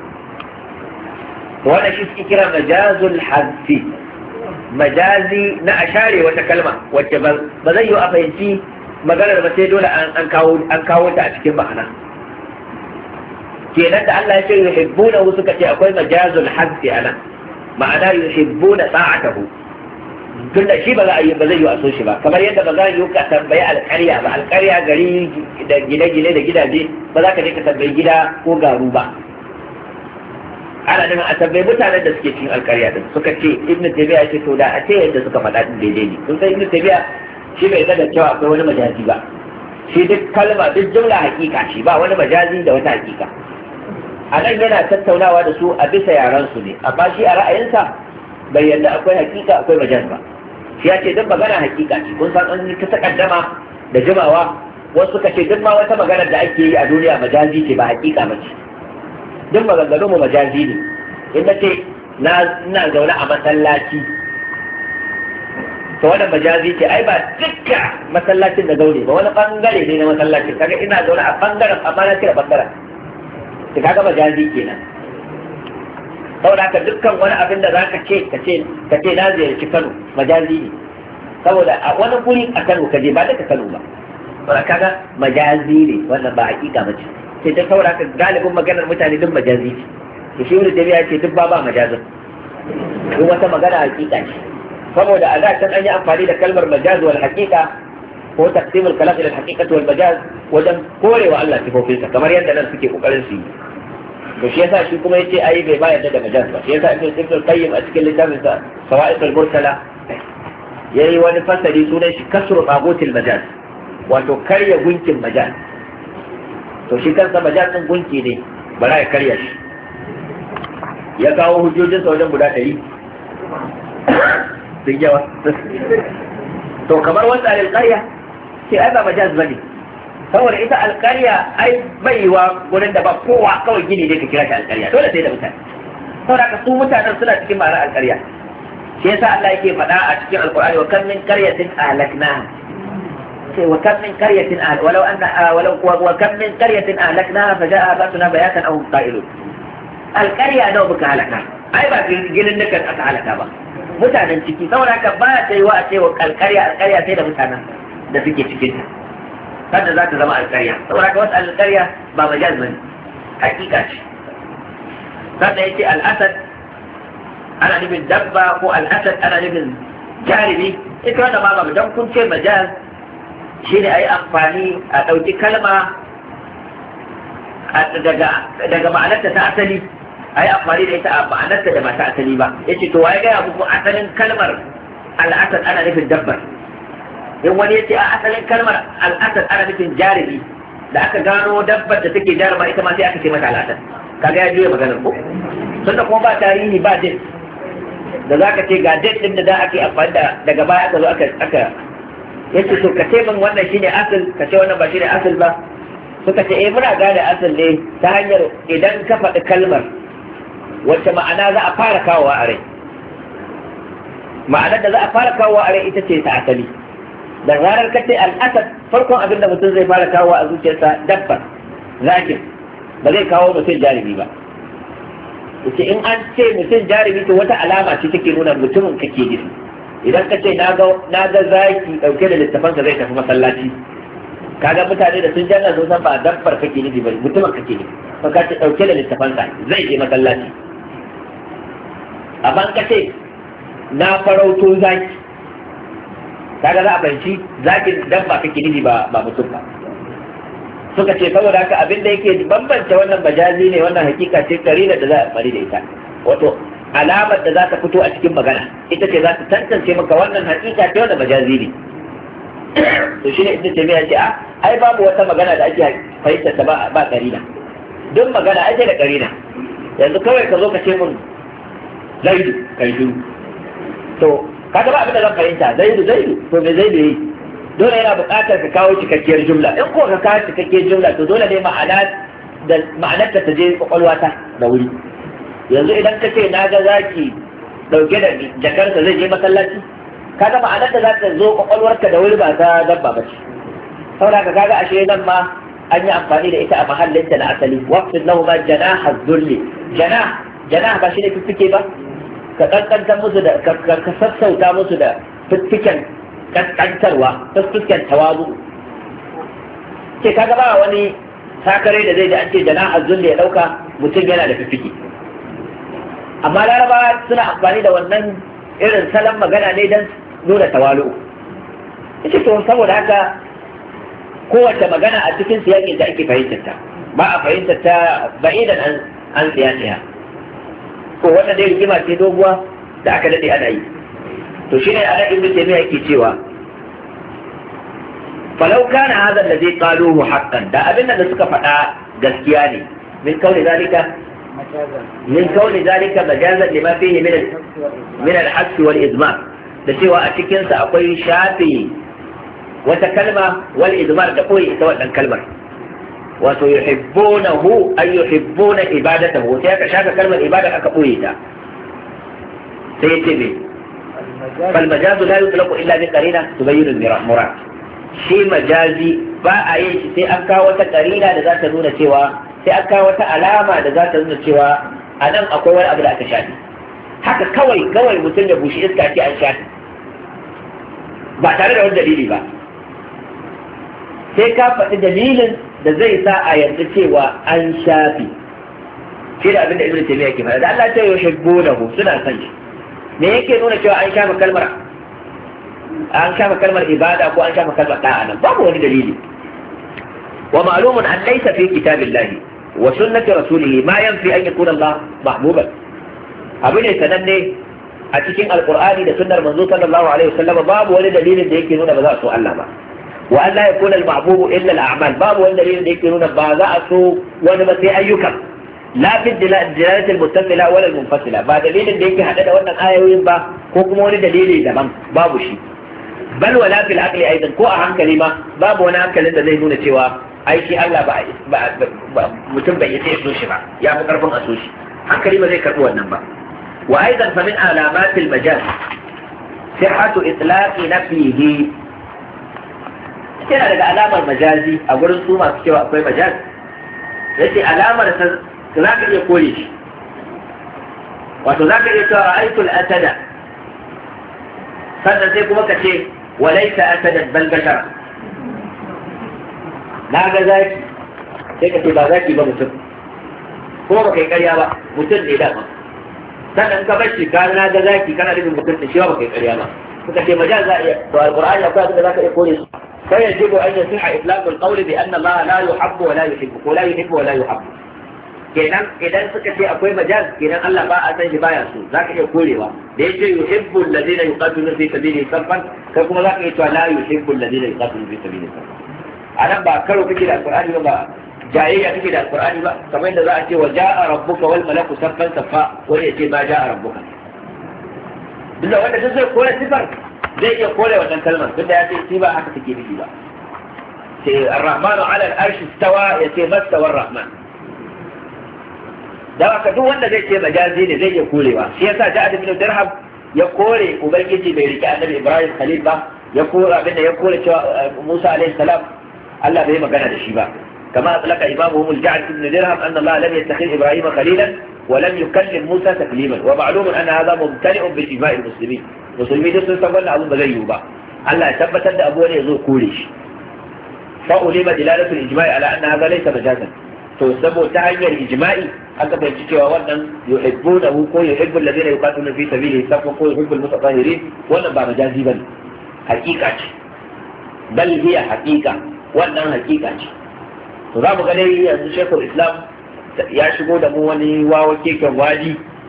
wanda shi suke kira majazul hadfi, majazi na a share wata kalma wacce ba zai yi a fahimci maganar ba sai dole an kawo ta a cikin ma'ana. kenan da Allah ya ce yuhibbuna suka ce akwai majazul hadfi ana, ma'ana yuhibbuna ta'atahu, tunda shi ba zai yi a so shi ba, kamar yadda ba za yi ka tambayi alƙarya ba, alƙarya gari da gine-gine da gidaje ba za ka je ka tambayi gida ko garu ba. ana nuna a tambayi mutanen da suke cikin alƙarya din. suka ce ibn tabi'a ce to da a ce yadda suka faɗa din daidai ne. sun san ibn tabi'a shi bai da cewa akwai wani majazi ba, shi duk kalma duk jumla hakika shi ba wani majazi da wata hakika. a nan yana tattaunawa da su a bisa yaran su ne, amma shi a ra'ayinsa bai yarda akwai hakika akwai majaz ba. shi ya ce duk magana hakika ce. kun san an ta takaddama da jimawa, wasu suka ce duk ma wata magana da ake yi a duniya majazi ce ba hakika ba ce. duk maganganu mu majazi ne. in na ce na zaune a masallaci to wannan majazi ce, ai ba dukka masallacin da zaune ba, wani bangare ne na masallacin. kaga ina zaune a bangaren amma na cire bangaren, to kaga majazi kenan. saboda haka dukkan wani abin da zaka ce ka ce na ziyarci Kano majazi ne, saboda a wani guri a Kano ka je ba da Kano ba, saboda kaga majazi ne, wannan ba hakika ba ce. sai ta saboda haka galibin maganar mutane duk majazi ce. to shi wani tabi'a ce duk ba majazin, duk wata magana hakika ce. saboda a da can an yi amfani da kalmar majaz wal hakika ko taqsimul kalam ila al haqiqati wal majaz wajen korewa Allah sifofinsa, kamar yadda nan suke kokarin su yi. to shi yasa shi kuma yace ai bai bayar da majaz ba. shi yasa ibn qayyim a cikin littafin sa sawa'iq al mursala yayi wani fasali sunan shi kasru tagutil majaz, wato karya gunkin majaz. to shi kansa majaz din gunki ne, bara ya karya shi. ya kawo hujjojin sa wajen guda 100 sun yawa. to kamar wanda alƙarya ce ai ba majaz bane, saboda ita alƙarya ai bai wa gurin da ba kowa kawai gini ne ka kira shi alƙarya, dole sai da mutane. saboda ka su mutanen suna cikin ma'anar alƙarya. shi yasa Allah yake faɗa a cikin alƙur'ani wa kam min qaryatin ahlaknaha, sai wa kam min qaryatin wa kam min qaryatin ahlaknaha fa ja'a ba'suna bayatan aw hum qa'ilun. alƙarya nawa muka halaka, ai ba ginin nukan aka halaka ba, mutanen ciki. saboda haka ba ta yi wa a cewa alƙarya sai da mutanen da suke cikin ta kada za ta zama alƙarya. saboda haka wasu alƙarya ba majaz bane, hakika ce. sannan yace al'asad ana nufin dabba, ko al'asad ana nufin jarumi. ita wanda ma ba dan kun ce majaz shine ayi amfani a ɗauki kalma daga ma'anarta ta asali, a yi amfani da ita a ma'anarta da ba ta asali ba. ya ce to waye gaya muku asalin kalmar al'asad ana nufin dabbar? in wani ya ce a asalin kalmar al'asad ana nufin jarumi, da aka gano dabbar da take jaruma ita ma sai aka ce mata al'asad. kaga ya juya maganar ko? tunda kuma ba tarihi ba din da za ka ce ga date din da za a ke amfani da daga baya aka zo aka ya ce to ka ce min wannan shine asal, ka ce wannan ba shine asal ba. suka ce muna gane asal ne ta hanyar idan ka faɗi kalmar wacce ma'ana za a fara kawowa a rai. ma'anar da za a fara kawowa a rai ita ce ta asali. da zarar ka ce al'asad, farkon abin da mutum zai fara kawowa a zuciyarsa dabba, zakin, ba zai kawo mutum jarumi ba. yace in an ce mutum jarumi to wata alama ce take nuna mutumin kake nufi. idan ka ce na ga zaki dauke da littafansa zai tafi masallaci, kaga mutane da sun janna sun san ba dabbar kake nufi ba, mutumin kake nufi. ka ce dauke da littafansa zai je masallaci. amma ka ce na farauto zaki, kaga za a fahimci zakin dabba kake nufi ba mutum ba. suka ce saboda haka abin da yake bambance wannan majazi ne, wannan hakika ce karina da za a fari da ita. wato alamar da za ta fito a cikin magana ita ce za ta tantance maka wannan hakika ce wanda majazi ne. To shine ibnu taymiya ce ai babu wata magana da ake fahimtar ta ba karina, duk magana ai da karina. Yanzu kawai ka zo ka ce mun zaidu kai shiru, to kaga ba abin da zan fahimta. Zaidu to me zaidu yi? Dole yana buƙatar ka kawo cikakkiyar jumla. In ko ka kawo cikakkiyar jumla to dole ne ma'anar ta je kwakwalwata da wuri. Yanzu idan ka ce na ga zaki dauke da jakarta zai je masallaci, kaga ma'anar da za ta zo kwakwalwarka da wuri ba ta dabba ba ce. saboda ka kaga ashe nan ma an yi amfani da ita a mahallin ta na asali. waqfid lahu ma janaha dhulli, janah ba shi ne fiffike ba, ka kankantar musu da ka sassauta musu da fiffiken kaskantarwa, fiffiken tawazu. ce kaga ba wani sakare da zai ji an ce janah dhulli ya dauka mutum yana da fiffike. amma laraba suna amfani da wannan irin salon magana ne don nuna tawalu. yace to saboda haka kowace magana a cikin siyakin da ake fahimtar ta, ba a fahimtar ta ba'idan an siyasiya. ko wannan dai rigima ce doguwa da aka dade ana yi. to shine ana ibnu taymiya yake cewa falau kana hadha alladhi qaluhu haqqan, da abin da suka faɗa gaskiya ne, min kauli zalika majazan lima fihi min al-hadd wal izmar, da cewa a cikin sa akwai shafi wata kalma wal izmar da koyi ita wannan kalmar. wato yuhibbunahu ay yuhibbuna ibadatahu, sai aka shafa kalmar ibada aka koyi ta. sai yace me fal majazu la yutlaqu illa bi qarina tubayyinu al-murad. shi majazi ba a yin shi sai an kawo wata qarina da za ta nuna cewa, sai an kawo wata alama da za ta nuna cewa a nan akwai wani abu da aka shafi. haka kawai mutum da bushi iska ce an shafi ba tare da wani dalili ba, sai ka faɗi dalilin da zai sa a yanzu cewa an shafi. shi da abin da ibnu taymiya ke faɗa, da Allah ta yaushe gonahu suna san shi. me yake nuna cewa an shafa kalmar ibada ko an shafa kalmar da'a nan? babu wani dalili. wa ma'lumun an laysa fi kitabillahi wa sunnati rasulihi ma yanfi an yakuna Allah mahbuban. abu ne sananne a cikin alqur'ani da sunnar manzo sallallahu alaihi wasallam, babu wani dalilin da yake nuna ba za a so Allah ba. wa an la yakuna al-mahbubu illa al-a'mal, babu wani dalilin da yake nuna ba za a so wani ba sai ayyukan. la fi dilalati al-muttasila wala al-munfasila, ba dalilin da yake hada da wannan ayoyin ba ko kuma wani dalili daban, babu shi. bal wala fil aqli aidan, ko a hankali ma babu wani hankalin da zai nuna cewa ai shi Allah ba mutum bai yi sai so shi ba, ya fi karfin a so shi. hankali ba zai karbi wannan ba. wa aidan fa min alamatil majaz sihhatu itlaqi nafihi, yana daga alamar majazi a gurin su masu cewa akwai majaz. yace alamar ta za ka iya kore shi, wato za ka iya cewa ra'aytul asada, sannan sai kuma ka ce walaita asadan bal bashara. na ga zaki, sai ka ce ba zaki ba mutum, kuma ba kai karya ba, mutum ne dama. sannan ka bar shi ka na ga zaki kana nufin mutum da shi ba kai karya ba, suka ce majaz za a iya. to alqur'ani akwai abin da za ka iya kore su. فيجب أن يصح إطلاق القول بأن الله لا يحب ولا يحب ولا يحب ولا يحب. kenan idan suka ce akwai majaz, kenan Allah ba a san shi baya so, zaka iya korewa. da yace yuhibbu alladhina yuqatiluna fi sabilihi saffan, kai kuma zaka iya cewa la yuhibbu alladhina yuqatiluna fi sabilihi saffan. anan ba karo kake da alqur'ani ba, jayayya kake da alqur'ani ba. kamar yadda za a ce wa ja'a rabbuka wal malaku saffan saffa, wani ya ce ba ja'a rabbuka. duk da wanda duk zai kore sifar zai iya kore wannan kalmar, tunda ya ce shi ba haka take nufi ba. sai ar-rahmanu ala al-arshi istawa, ya ce mastawa ar-rahman. da haka duk wanda zai ce majazi ne zai iya korewa. shi yasa Ja'ad ibn Dirham ya kore ubangiji bai rike annabi Ibrahim Khalil ba, ya kore abinda ya kore cewa Musa alaihi salam Allah bai magana da shi ba. kama atlaka imamuhum al-Ja'ad ibn Dirham anna Allah lam yattakhidh Ibrahim khalilan wa lam yukallim Musa takliman, wa ma'lumun anna hadha mumtani'un bi ijma'i al-muslimin. musulmi duk sun san wannan abun ba zai yiwu ba. Allah ya tabbatar da abu ne ya zo kore shi. fa ulima dilalatu al-ijma'i ala anna hadha laysa majazan. to saboda ta hanyar ijma'i aka fahimci cewa wannan yuhibbunahu ko yuhibbul ladina yuqatiluna fi sabilihi safa ko yuhibbul mutatahhirin, wannan ba majazi bane, hakika ce. bal hiya hakika, wannan hakika ce. to za mu ga dai yanzu Sheikhul Islam ya shigo da mu wani wawa keken waji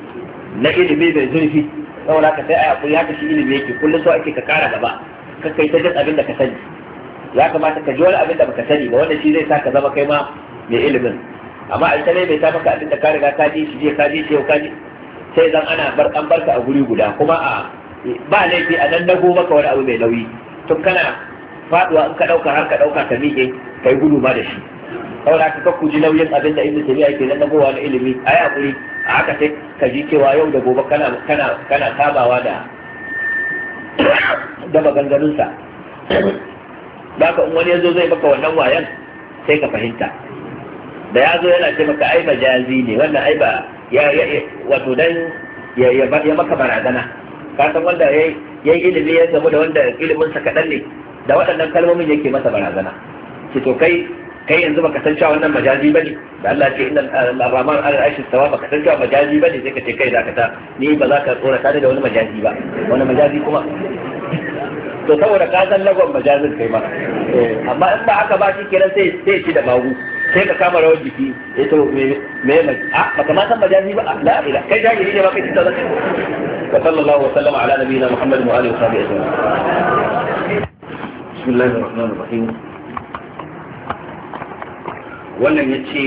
na ilimi mai zurfi. Saboda ka sai a yakuri haka shi ilimi yake kullum so ake ka kara gaba, ka kai ta jin abin da ka sani. Ya kamata ka ji wani abin da baka sani ba, wanda shi zai sa ka zama kai ma mai ilimin. Amma a ita ne bai ta maka abin da ka riga ka ji shi je ka ji shi yau ka ji, sai zan ana an barka a guri guda, kuma a ba laifi a nan nago maka wani abu mai nauyi tun kana faduwa in ka dauka har ka dauka ka miƙe kai gudu ba da shi. Saboda ka ku ji nauyin abin da Ibn Taymiyyah yake nan nagowa na ilimi, ayi hakuri a haka sai ka ji cewa yau da gobe kana sabawa da maganganunsa. Baka in wani yazo zai maka wannan wayan sai ka fahimta. Da yazo yana ce maka ai majazi ne wannan, ai ba wato dan ya maka barazana. Ka san wanda yayi ilimi ya zama da wanda ilimin sa kadan ne, da waɗannan kalmomin yake masa barazana. Ce to kai yanzu baka san cewa wannan majazi bane, da Allah ce innal rahman al-arshi sawa, baka san cewa majazi bane, sai ka ce kai dakata, ni ba za ka tsorata da wani majazi ba. Wani majazi kuma to saboda ka san lagon majazin kai ma. Amma in ba haka ba shi kenan sai ci da bagu, sai ka kama rawar jiki. To me baka ma san majazi ba, la ila kai jahili ne ba kai tsada. wa sallallahu wa sallama ala nabiyina muhammadin wa alihi wa sahbihi ajma'in. Bismillahir rahmanir rahim. Wannan yace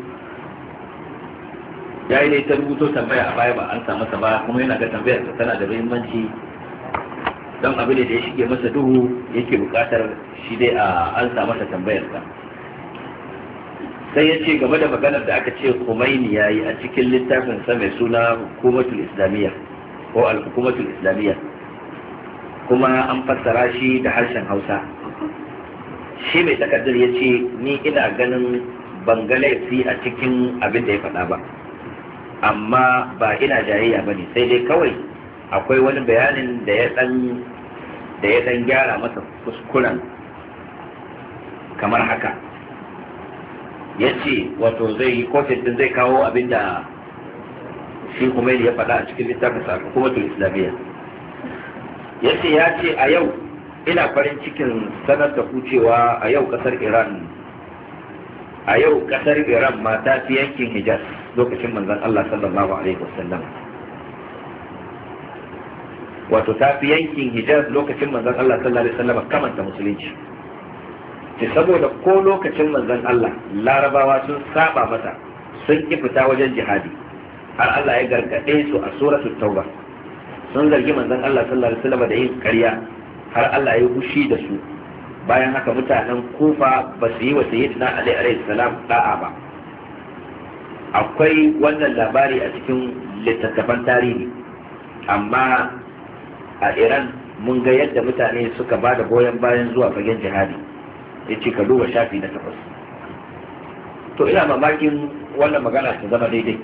yayi ne ta rubuto tambaya a baya ba an samu masa ba, kuma yana ga tambayar tana da muhimmanci don abin da ya shige masa duhu yake bukatar shi dai a an sa masa tambayar sa. Sai ya ce game da maganar da aka ce Khomeini ya yi a cikin littafin sa mai suna Hukumatul Islamiyya ko Al-Hukumatul Islamiyya, kuma an fassara shi da harshen Hausa. Shi mai takardar ya ce ni ina ganin ban ga laifi a cikin abin da ya faɗa ba, amma ba ina jayayya ba ne, sai dai kawai akwai wani bayanin da ya dan gyara masa kuskuren kamar haka. Ya ce wato zai yi kofin din zai kawo abinda shi kuma ya faɗa a cikin littafin sa Hukumatul Islamiyya. Ya ce a yau ina farin cikin sanar da ku cewa a yau kasar Iran ma ta fi yankin Hijaz lokacin manzon Allah sallallahu alaihi wasallam. Wato ta fi yankin Hijaz lokacin manzon Allah sallallahu alaihi wasallam kamanta musulunci. Ce saboda ko lokacin manzon Allah Larabawa sun saba masa, sun ki fita wajen jihadi, har Allah ya gargade su a suratul Tauba. Sun zargi manzon Allah sallallahu alaihi wasallam da yin ƙarya, har Allah ya hushi da su. Bayan haka mutanen Kufa ba su yi wa Sayyidina Ali alaihi salam da'a ba. Akwai wannan labari a cikin littattafan tarihi, amma a Iran mun ga yadda mutane suka ba da goyon bayan zuwa fagen jihadi. Ya ce ka duba shafi na 8. To ina mamakin wannan magana ta zama daidai.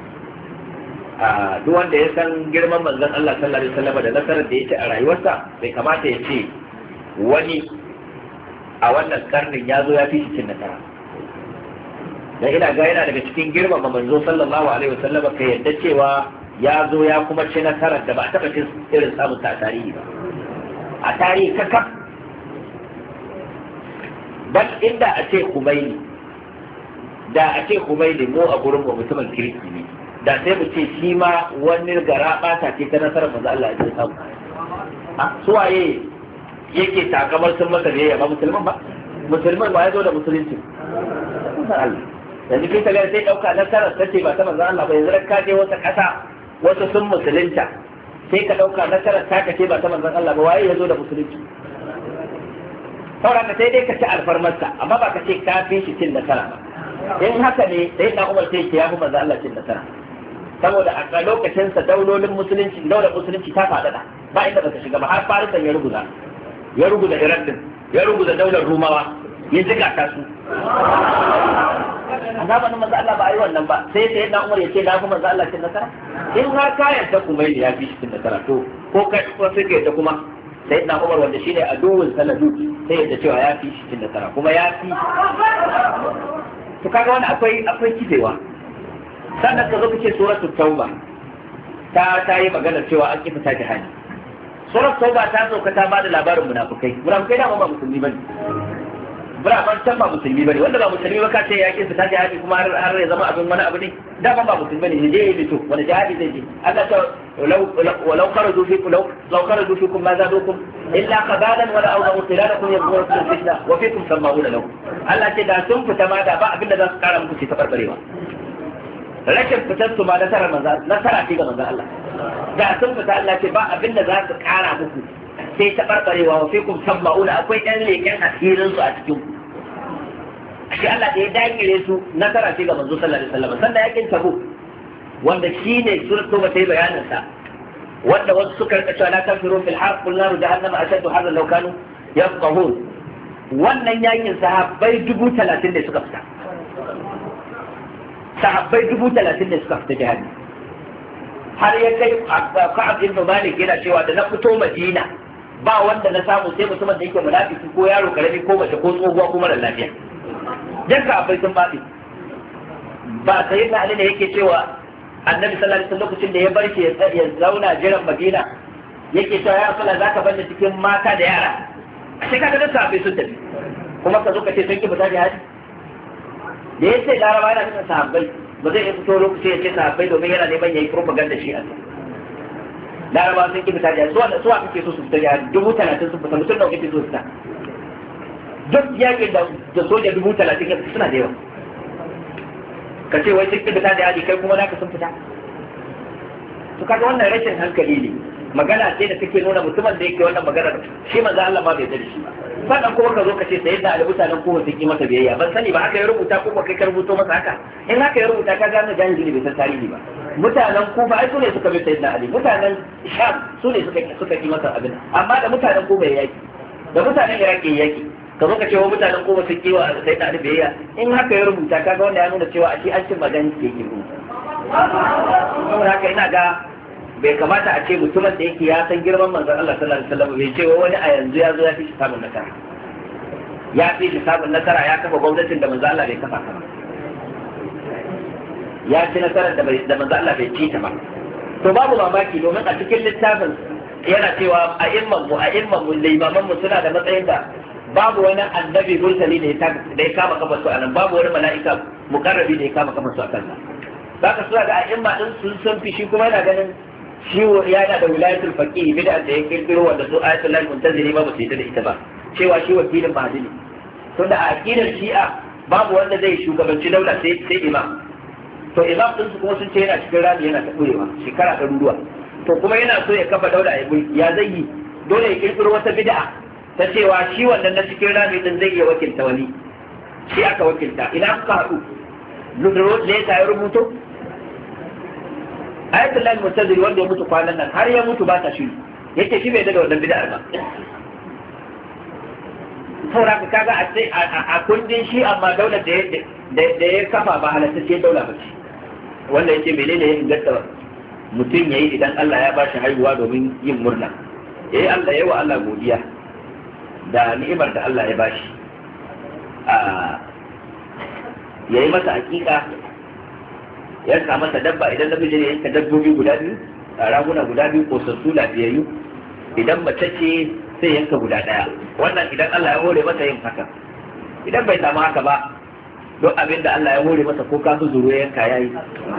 Duk wanda ya san girman manzon Allah sallallahu alaihi wasallam da nasarar da yake a rayuwarsa, bai kamata ya ce wani a wannan karnin ya zo ya fi shi cin nasara. Dan ina ga yana daga cikin girmama manzo sallallahu alaihi wasallam ka yadda cewa ya zo ya kuma ci nasarar da ba a taɓa cin irin samun ta a tarihi ba. A tarihi kakaf. Bal inda a ce Khomeini, mu a gurin mu mutumin kirki ne, da sai mu ce shi ma wani gara ɓata ce ta nasarar manzo Allah ya samu. Suwaye yake takamar sun masa ne ba musulman ba? Musulman ba ya zo da musulunci. Yanzu kai tagar sai ɗauka nasarar ta ce ba ta manzo Allah ba, yanzu ka je wata ƙasa wasu sun musulunta, sai ka ɗauka nasarar ta ce ba ta manzo Allah ba, waye ya zo da musulunci? Saboda ka sai dai ka ci alfarmarsa, amma ba ka ce ka fi shi cin nasara ba. In haka ne sai na Umar sai ya fi manzo Allah cin nasara. Saboda a lokacinsa daular musulunci ta faɗaɗa, ba inda ba ta shiga ba, har Farisan ya ruguza Iran din, ya ruguza daular Rumawa, ya jiga ta su. A zamanin manzo Allah ba a yi wannan ba, sai na Umar ya ce na fi manzo Allah cin nasara. In har ka yarda kuma ya fi shi cin nasara, to ko kai ko sai ka yarda kuma sai na Umar wanda shine aduwwul sanadu sai yadda cewa ya fi shi cin nasara, kuma ya fi. To kaga wani akwai kidewa. Sannan ka zo kace suratul Tauba ta yi magana cewa an kifa ta jihadi. Suratul Tauba ta sauka ta bada labarin munafikai da ba musulmi bane. ban can ba musulmi bane, wanda ba musulmi ba ka ce yakin su ta jihadi kuma har ya zama abin wani abu ne, da ban ba musulmi bane je ya fito wani jihadi zai je. Allah ta walau kharaju fikum law kharaju fikum ma zadukum illa qabalan wala awdahu khilalakum yabghurukum fitna wa fikum sama'una lahu. Allah ce da sun fita ma da ba abin da za su kara muku ta barbarewa. Rashin fitar su ma nasara ce ga manzon Allah. Da sun fita Allah ce ba abin da za su kara muku sai ta barbarewa wa fikum sama'una, akwai ɗan leken asirin su a cikin ku. Shi Allah da ya dakire su nasara ce ga manzo sallallahu alaihi wasallam. Sanda yakin Tabuk wanda shine suratu ba ta yi bayanin sa, wanda wasu suka rika cewa la tanfiru fil harb qul naru jahannama ashaddu harran law kanu yafqahun. Wannan yakin sahabbai 30,000 ne suka fita. Sahabbai 30,000 ne suka fita jihadi. Har ya kai Ka'ab ibn Malik yana cewa da na fito Madina ba wanda na samu sai mutumin da yake munafiki ko yaro karami ko mace ko tsohuwa ko mara lafiya. Janka abai sun baɗi. Ba sai na Ali ne yake cewa Annabi sallallahu alaihi wasallam lokacin da ya bar shi ya zauna jiran Madina yake cewa ya Rasulullah zaka bar ni cikin mata da yara. Sai kaga da sahabbai sun tafi. Kuma ka zo ka ce sun ki fita jihadi. Da yace Laraba yana cikin sahabbai ba zai iya fito lokaci ya ce sahabbai domin yana neman yayi propaganda shi a Laraba sun ki fita jihadi. Suwa kake so su fita jihadi 30,000 sun fita, mutum da kake so su fita. Duk yakin da soja 30,000 ya fita suna da yawa. Ka ce wai sun ki fita jihadi kai kuma naka sun fita. To kaga wannan rashin hankali ne. Magana ce da take nuna mutumin da yake wannan magana shi manzo Allah ma bai yarda da shi ba. Sannan kuma ka zo ka ce sai da mutanen kowa sun ki masa biyayya, ban sani ba haka ya rubuta ko kai ka rubuto masa haka. In haka ya rubuta ka gane jahili ne bai san tarihi ba. Mutanen Kufa ai su ne suka bi sayyidina Ali, mutanen Sham su ne suka ki masa abin, amma da mutanen Kufa ya yaki, da mutanen Iraq ya yaki. Ka zo ka ce wa mutanen Kufa sun ki wa sayyidina Ali biyayya, in haka ya rubuta ka ga wanda ya nuna cewa a shi an cin magana yake rubuta. Saboda haka ina ga bai kamata a ce mutumin da yake ya san girman manzon Allah sallallahu alaihi wasallam bai ce wani a yanzu ya zo ya fi shi samun nasara. Ya fi shi samun nasara, ya kafa gwamnatin da manzon Allah bai kafa ta ba. Ya ci nasarar da manzon Allah bai ci ta ba. To babu mamaki domin a cikin littafin yana cewa a imman mu limaman mu suna da matsayin da babu wani annabi mursali da ya kama kafa su a nan, babu wani mala'ika mukarrabi da ya kama kafa su a kansa. Zaka suna da a'imma din sun san fishi kuma yana ganin shi yana da wilayatul faqih bid'a da ya kirkiro wanda su ayatul lahi muntaziri ba su yi da ita ba, cewa shi wakilin mahdi ne. Tunda a aqidar shi'a babu wanda zai shugabanci daula sai imam. To imam din su kuma sun ce yana cikin rami yana ta kurewa shekara ɗaruruwa. To kuma yana so ya kafa daula ya zai yi, dole ya kirkiro wata bid'a ta cewa shi wannan na cikin rami din zai iya wakilta wani. Shi aka wakilta, ina suka haɗu? Ludrot ne ta yi rubuto? Ayatul lahi muntaziri wanda ya mutu kwanan nan har ya mutu ba ta shi yake shi bai daga wannan bid'ar ba. Saboda ka kaga a kundin shi amma daular da ya kafa ba halatta ce daula ba ce. Wanda yake menene ya inganta mutum yayi idan Allah ya bashi haihuwa domin yin murna. Allah yayi wa Allah godiya da ni'imar da Allah ya bashi. Yayi masa hakika yanka masa dabba, idan namiji ne yanka dabbobi guda biyu, raguna guda biyu ko sassu lafiyayyu, idan mace ce sai yanka guda ɗaya. Wannan idan Allah ya hore masa yin haka. Idan bai samu haka ba, don abin da Allah ya hore masa ko kafin zuru yanka yayi.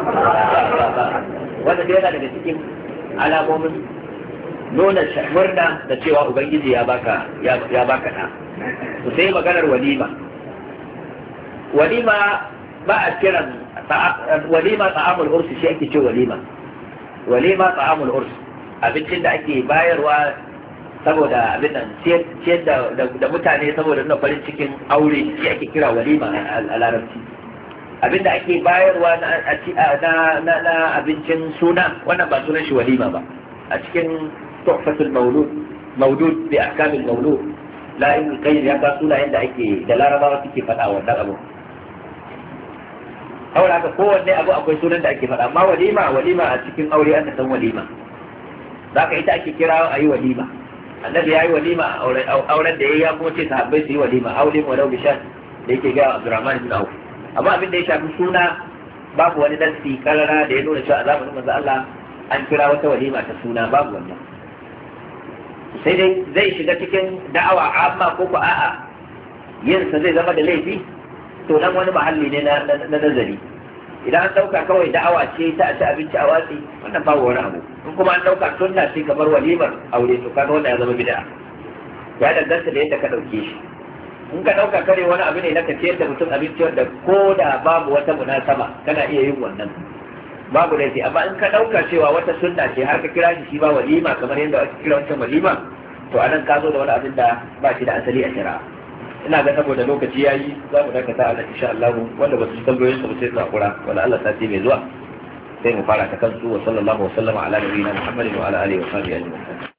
Wanda dai yana daga cikin alamomin nuna murna da cewa Ubangiji ya baka ɗa. To sai maganar walima. Walima ba a kiran walima ta'amul ursi, shi ake ce walima ta'amul ursi, abincin da ake bayarwa saboda abin nan ciyar da mutane saboda nuna farin cikin aure, shi ake kira walima a larabci. Abin da ake bayarwa na abincin suna, wannan ba sunan shi walima ba. A cikin tuhfatul maulud bi ahkamil maulud la ibn qayyim ya ba sunayen da ake da larabawa suke faɗa wannan abu. Aure haka kowanne abu akwai sunan da ake faɗa, amma walima a cikin aure aka san walima. Zaka ita ake kira a yi walima. Annabi ya yi walima auren da ya yi, ya kuma ce sahabbai su yi walima, aure walau bishan da yake ga Abdurrahman ibn Auf. Amma abin da ya shafi suna babu wani nasi karara da ya nuna cewa a zamanin manzo Allah an kira wata walima ta suna, babu wannan. Sai dai zai shiga cikin da'awa amma ko a'a yin sa zai zama da laifi to nan wani mahalli ne na nazari. Idan an dauka kawai da'awa ce ta ci abinci a watsi wannan babu wani abu, in kuma an dauka sunna ce kamar walimar aure to kaga wannan ya zama bid'a. Ya danganta da yadda ka dauke shi. In ka dauka kare wani abu ne na ka ciyar da mutum abinci wanda ko da babu wata munasaba kana iya yin wannan babu laifi, amma in ka dauka cewa wata sunna ce har ka kira shi ba walima kamar yadda aka kira wancan walima to anan ka zo da wani abin da ba shi da asali a shari'a. Ina ga saboda lokaci yayi za mu dakata a nan insha Allah, wanda ba su tambayoyin su sai su hakura wala Allah ta ce mai zuwa sai mu fara ta kansu. Wa sallallahu wa sallama ala nabiyina Muhammadin wa ala alihi wa sahbihi ajma'in.